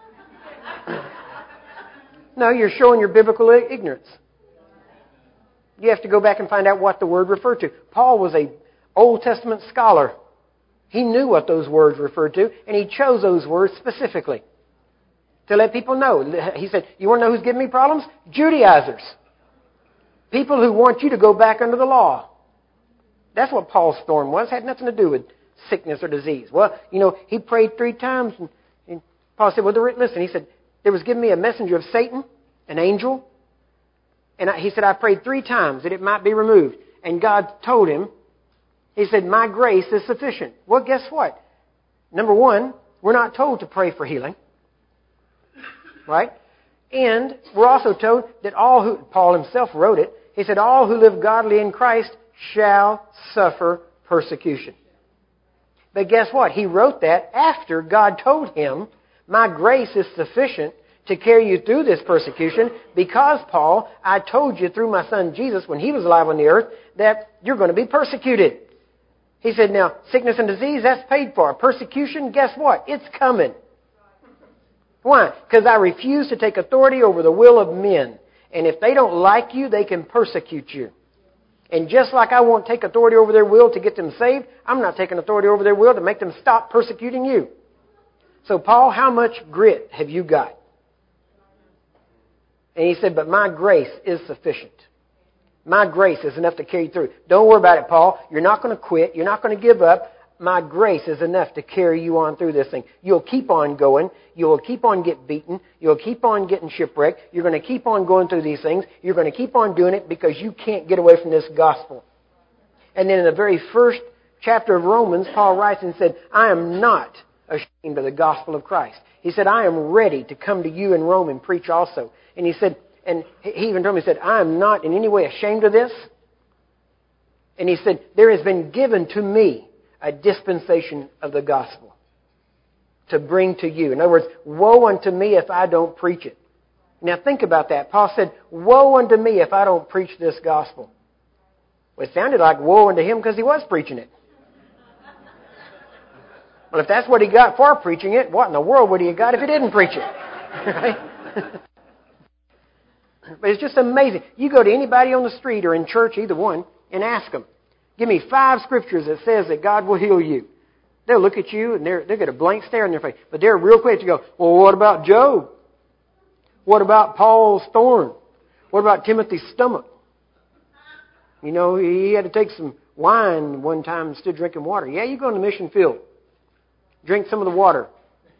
Speaker 1: No, you're showing your biblical ignorance. You have to go back and find out what the word referred to. Paul was an Old Testament scholar. He knew what those words referred to, and he chose those words specifically to let people know. He said, you want to know who's giving me problems? Judaizers. People who want you to go back under the law. That's what Paul's thorn was. It had nothing to do with sickness or disease. Well, he prayed 3 times, and Paul said, well, listen, he said, there was given me a messenger of Satan, an angel, and he said, I prayed 3 times that it might be removed. And God told him, He said, my grace is sufficient. Well, guess what? Number one, we're not told to pray for healing. Right? And we're also told that Paul himself wrote it, he said, all who live godly in Christ shall suffer persecution. But guess what? He wrote that after God told him, my grace is sufficient to carry you through this persecution because, Paul, I told you through my son Jesus when he was alive on the earth that you're going to be persecuted. He said, now, sickness and disease, that's paid for. Persecution, guess what? It's coming. Why? Because I refuse to take authority over the will of men. And if they don't like you, they can persecute you. And just like I won't take authority over their will to get them saved, I'm not taking authority over their will to make them stop persecuting you. So, Paul, how much grit have you got? And he said, but my grace is sufficient. My grace is enough to carry you through. Don't worry about it, Paul. You're not going to quit. You're not going to give up. My grace is enough to carry you on through this thing. You'll keep on going. You'll keep on getting beaten. You'll keep on getting shipwrecked. You're going to keep on going through these things. You're going to keep on doing it because you can't get away from this gospel. And then in the very first chapter of Romans, Paul writes and said, I am not ashamed of the gospel of Christ. He said, I am ready to come to you in Rome and preach also. And he said, and he even told me, he said, I am not in any way ashamed of this. And he said, there has been given to me a dispensation of the gospel to bring to you. In other words, woe unto me if I don't preach it. Now think about that. Paul said, woe unto me if I don't preach this gospel. Well, it sounded like woe unto him because he was preaching it. Well, if that's what he got for preaching it, what in the world would he have got if he didn't preach it? Right? But it's just amazing. You go to anybody on the street or in church, either one, and ask them, give me 5 scriptures that says that God will heal you. They'll look at you and they'll get a blank stare on their face. But they're real quick to go, well, what about Job? What about Paul's thorn? What about Timothy's stomach? You know, he had to take some wine one time instead of drinking water. Yeah, you go in the mission field. Drink some of the water.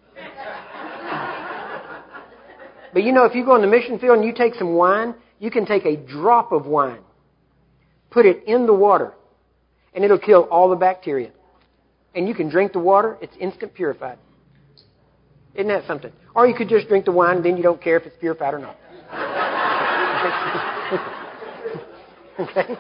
Speaker 1: But you know, if you go in the mission field and you take some wine, you can take a drop of wine, put it in the water, and it'll kill all the bacteria. And you can drink the water, it's instant purified. Isn't that something? Or you could just drink the wine and then you don't care if it's purified or not. Okay?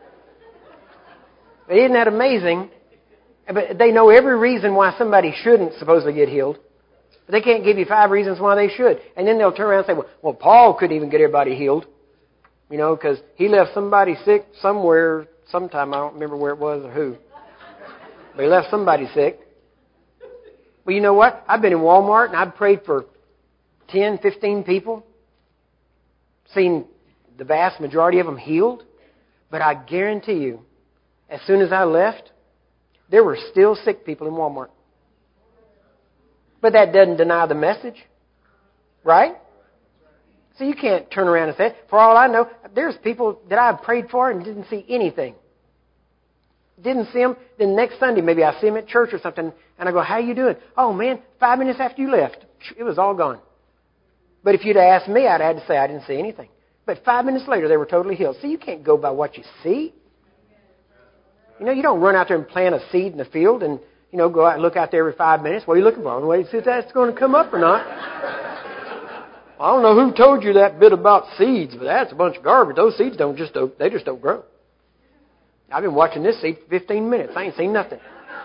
Speaker 1: But isn't that amazing? But they know every reason why somebody shouldn't supposedly get healed. But they can't give you 5 reasons why they should. And then they'll turn around and say, well, Paul couldn't even get everybody healed. You know, because he left somebody sick somewhere sometime. I don't remember where it was or who. But he left somebody sick. Well, you know what? I've been in Walmart and I've prayed for 10, 15 people. Seen the vast majority of them healed. But I guarantee you, as soon as I left, there were still sick people in Walmart. But that doesn't deny the message. Right? So you can't turn around and say, for all I know, there's people that I've prayed for and didn't see anything. Didn't see them. Then next Sunday, maybe I see them at church or something, and I go, how you doing? Oh, man, 5 minutes after you left, it was all gone. But if you'd asked me, I'd have had to say I didn't see anything. But 5 minutes later, they were totally healed. See, you can't go by what you see. You know, you don't run out there and plant a seed in the field and, you know, go out and look out there every 5 minutes. What are you looking for? Wait to see if that's going to come up or not. I don't know who told you that bit about seeds, but that's a bunch of garbage. Those seeds they just don't grow. I've been watching this seed for 15 minutes. I ain't seen nothing.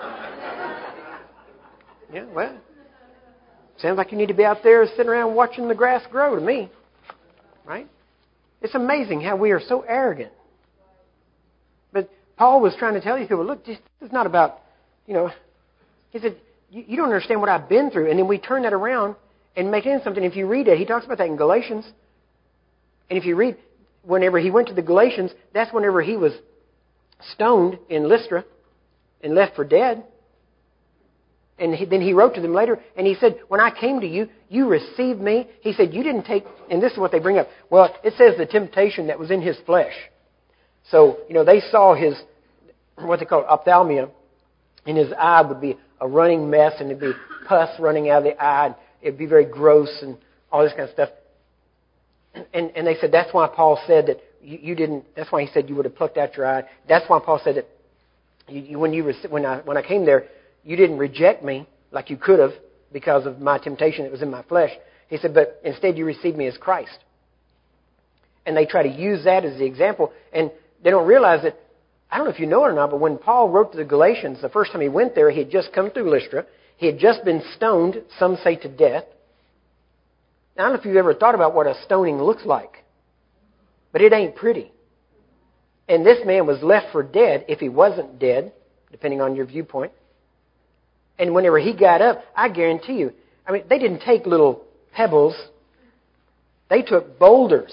Speaker 1: Yeah, well, sounds like you need to be out there sitting around watching the grass grow to me. Right? It's amazing how we are so arrogant. But Paul was trying to tell you people, look, this is not about, you know, he said, you don't understand what I've been through. And then we turn that around and make it into something. If you read it, he talks about that in Galatians. And if you read, whenever he went to the Galatians, that's whenever he was stoned in Lystra and left for dead. And then he wrote to them later, and he said, when I came to you, you received me. He said, you didn't take, and this is what they bring up. Well, it says the temptation that was in his flesh. So, you know, they saw his, what they call ophthalmia, and his eye would be a running mess, and there'd be pus running out of the eye, and it'd be very gross, and all this kind of stuff. And they said, that's why Paul said that you didn't, that's why he said you would have plucked out your eye. That's why Paul said that when I came there, you didn't reject me like you could have because of my temptation that was in my flesh. He said, but instead you received me as Christ. And they try to use that as the example. And they don't realize that, I don't know if you know it or not, but when Paul wrote to the Galatians, the first time he went there, he had just come through Lystra. He had just been stoned, some say to death. Now, I don't know if you've ever thought about what a stoning looks like. But it ain't pretty. And this man was left for dead, if he wasn't dead, depending on your viewpoint. And whenever he got up, I guarantee you, I mean, they didn't take little pebbles. They took boulders.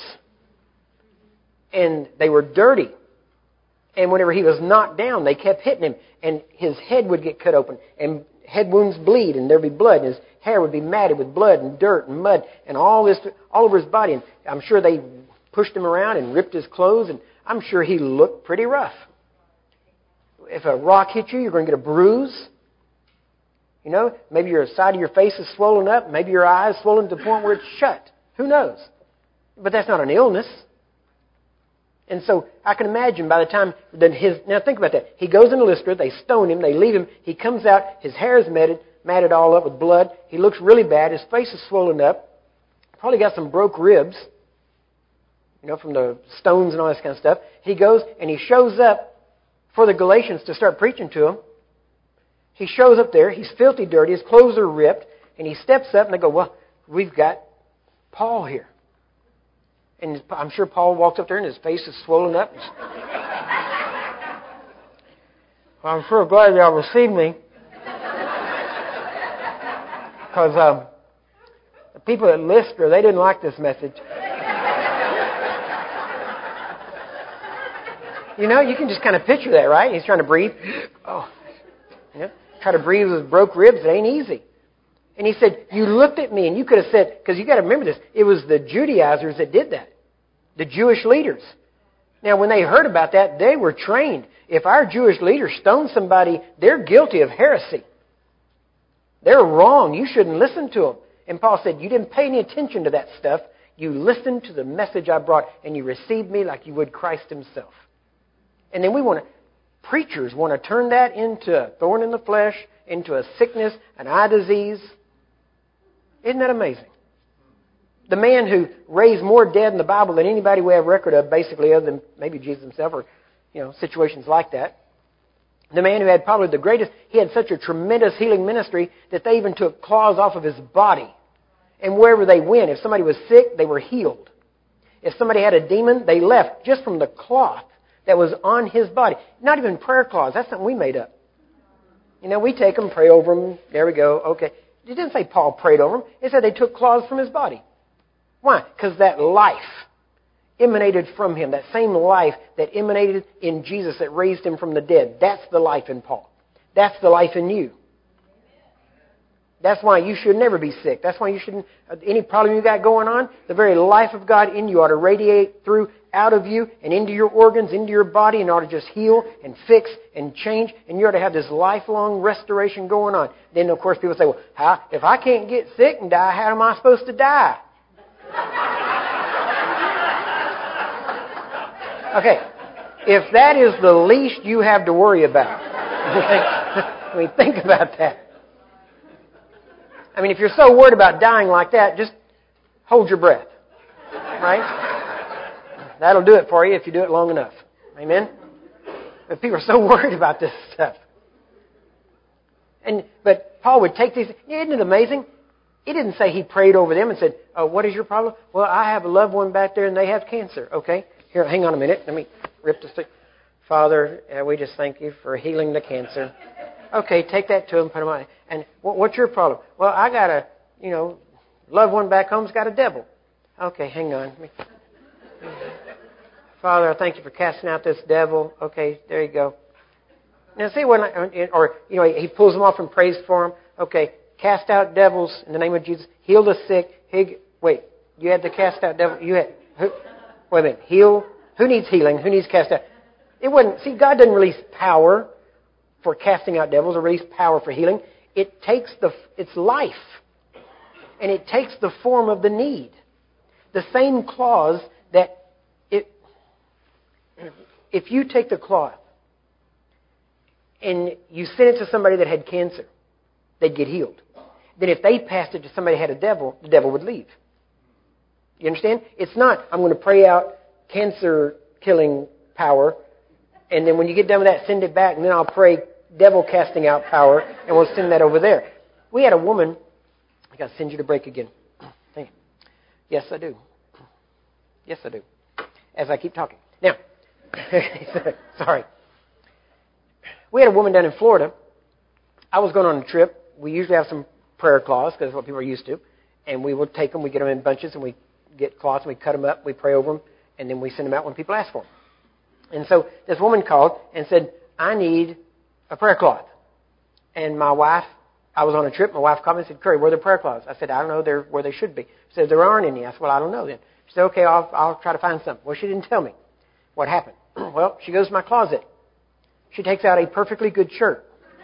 Speaker 1: And they were dirty. And whenever he was knocked down, they kept hitting him. And his head would get cut open. And head wounds bleed. And there'd be blood. And his hair would be matted with blood and dirt and mud. And all this, all over his body. And I'm sure they pushed him around and ripped his clothes. And I'm sure he looked pretty rough. If a rock hit you, you're going to get a bruise. You know, maybe your side of your face is swollen up. Maybe your eye is swollen to the point where it's shut. Who knows? But that's not an illness. And so I can imagine by the time that now think about that. He goes into Lystra, they stone him, they leave him. He comes out, his hair is matted all up with blood. He looks really bad. His face is swollen up. Probably got some broke ribs, you know, from the stones and all this kind of stuff. He goes and he shows up for the Galatians to start preaching to them. He shows up there. He's filthy dirty. His clothes are ripped. And he steps up and they go, well, we've got Paul here. And I'm sure Paul walks up there and his face is swollen up. Well, I'm sure glad y'all received me. Because the people at Lystra, they didn't like this message. You know, you can just kind of picture that, right? He's trying to breathe. Oh, yeah. Try to breathe with broke ribs. It ain't easy. And he said, you looked at me and you could have said, because you got to remember this, it was the Judaizers that did that. The Jewish leaders. Now, when they heard about that, they were trained. If our Jewish leaders stone somebody, they're guilty of heresy. They're wrong. You shouldn't listen to them. And Paul said, you didn't pay any attention to that stuff. You listened to the message I brought and you received me like you would Christ himself. And then preachers want to turn that into a thorn in the flesh, into a sickness, an eye disease. Isn't that amazing? The man who raised more dead in the Bible than anybody we have record of, basically, other than maybe Jesus himself or, you know, situations like that. The man who had probably the greatest, he had such a tremendous healing ministry that they even took claws off of his body. And wherever they went, if somebody was sick, they were healed. If somebody had a demon, they left just from the cloth that was on his body. Not even prayer clause. That's something we made up. We take them, pray over them. There we go. Okay. It didn't say Paul prayed over them. It said they took claws from his body. Why? Because that life emanated from him. That same life that emanated in Jesus that raised him from the dead. That's the life in Paul. That's the life in you. That's why you should never be sick. That's why you shouldn't, any problem you got going on, the very life of God in you ought to radiate through, out of you, and into your organs, into your body, and ought to just heal and fix and change, and you ought to have this lifelong restoration going on. Then, of course, people say, well, if I can't get sick and die, how am I supposed to die? Okay, if that is the least you have to worry about, think about that. If you're so worried about dying like that, just hold your breath. Right? That'll do it for you if you do it long enough. Amen? But people are so worried about this stuff. But Paul would take these... Isn't it amazing? He didn't say he prayed over them and said, oh, what is your problem? Well, I have a loved one back there and they have cancer. Okay, here, hang on a minute. Let me rip this thing. Father, we just thank you for healing the cancer. Okay, take that to him, put him on. And what's your problem? Well, I got a, loved one back home's got a devil. Okay, hang on. Father, I thank you for casting out this devil. Okay, there you go. Now, see he pulls them off and prays for them. Okay, cast out devils in the name of Jesus. Heal the sick. Wait, you had to cast out devils. Wait a minute. Heal. Who needs healing? Who needs cast out? It wasn't. See, God doesn't release power for casting out devils or release power for healing. It takes it's life. And it takes the form of the need. The same clause that if you take the cloth and you send it to somebody that had cancer, they'd get healed. Then if they passed it to somebody who had a devil, the devil would leave. You understand? It's not, I'm going to pray out cancer-killing power, and then when you get done with that, send it back, and then I'll pray devil casting out power, and we'll send that over there. We had a woman... I got to send you to break again. Thank you. Yes, I do. Yes, I do. As I keep talking. Now, sorry. We had a woman down in Florida. I was going on a trip. We usually have some prayer cloths, because that's what people are used to. And we would take them, we get them in bunches, and we get cloths, and we cut them up, we pray over them, and then we send them out when people ask for them. And so this woman called and said, I need a prayer cloth. And my wife, I was on a trip, my wife called me and said, Curry, where are the prayer cloths? I said, I don't know, they're where they should be. She said, there aren't any. I said, well, I don't know then. She said, okay, I'll try to find some. Well, she didn't tell me what happened. Well, she goes to my closet. She takes out a perfectly good shirt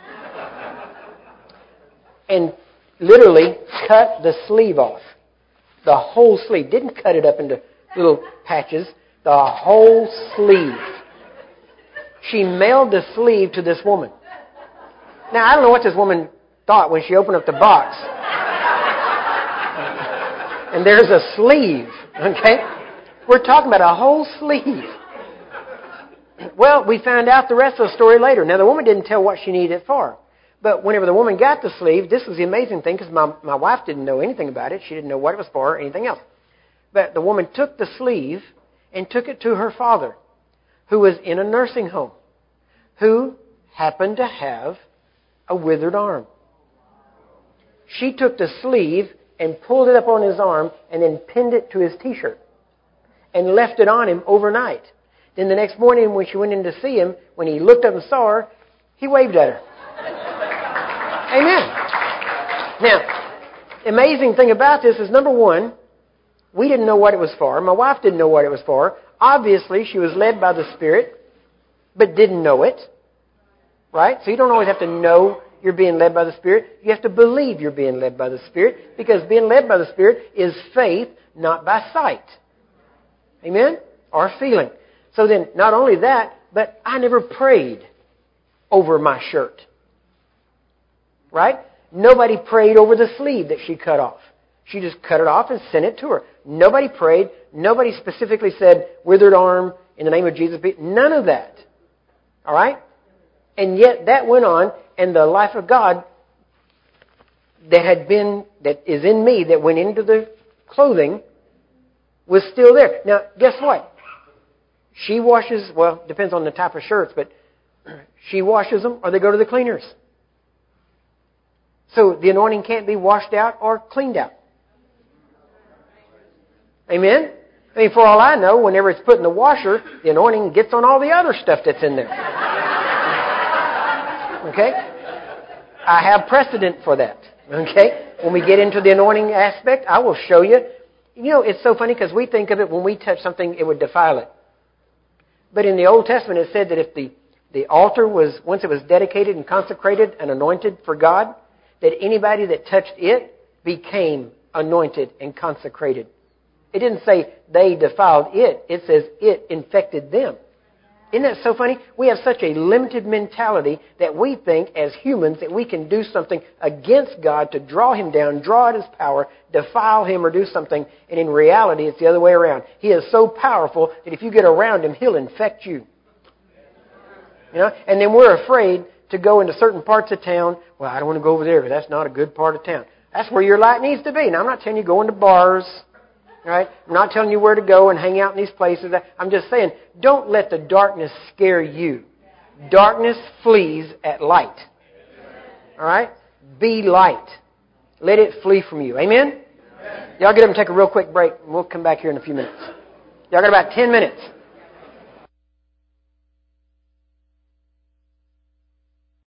Speaker 1: and literally cut the sleeve off. The whole sleeve. Didn't cut it up into little patches. The whole sleeve. She mailed the sleeve to this woman. Now, I don't know what this woman thought when she opened up the box. And there's a sleeve, okay? We're talking about a whole sleeve. Well, we found out the rest of the story later. Now, the woman didn't tell what she needed it for. But whenever the woman got the sleeve, this was the amazing thing, because my wife didn't know anything about it. She didn't know what it was for or anything else. But the woman took the sleeve and took it to her father, who was in a nursing home, who happened to have a withered arm. She took the sleeve and pulled it up on his arm and then pinned it to his T-shirt and left it on him overnight. Then the next morning when she went in to see him, when he looked up and saw her, he waved at her. Amen. Now, the amazing thing about this is, number one, we didn't know what it was for. My wife didn't know what it was for. Obviously, she was led by the Spirit, but didn't know it. Right? So you don't always have to know you're being led by the Spirit. You have to believe you're being led by the Spirit, because being led by the Spirit is faith, not by sight. Amen? Or feeling. So then, not only that, but I never prayed over my shirt. Right? Nobody prayed over the sleeve that she cut off. She just cut it off and sent it to her. Nobody prayed. Nobody specifically said, withered arm, in the name of Jesus. None of that. All right? And yet that went on, and the life of God that is in me, that went into the clothing, was still there. Now, guess what? She washes, well, depends on the type of shirts, but she washes them or they go to the cleaners. So the anointing can't be washed out or cleaned out. Amen? I mean, for all I know, whenever it's put in the washer, the anointing gets on all the other stuff that's in there. Okay? I have precedent for that. Okay? When we get into the anointing aspect, I will show you. You know, it's so funny because we think of it when we touch something, it would defile it. But in the Old Testament, it said that if the altar was, once it was dedicated and consecrated and anointed for God, that anybody that touched it became anointed and consecrated. It didn't say they defiled it. It says it infected them. Isn't that so funny? We have such a limited mentality that we think as humans that we can do something against God to draw Him down, draw out His power, defile Him or do something. And in reality, it's the other way around. He is so powerful that if you get around Him, He'll infect you. You know? And then we're afraid to go into certain parts of town. Well, I don't want to go over there because that's not a good part of town. That's where your light needs to be. Now, I'm not telling you go into bars. Right? I'm not telling you where to go and hang out in these places. I'm just saying, don't let the darkness scare you. Darkness flees at light. All right? Be light. Let it flee from you. Amen? Y'all get up and take a real quick break, and we'll come back here in a few minutes. Y'all got about 10 minutes.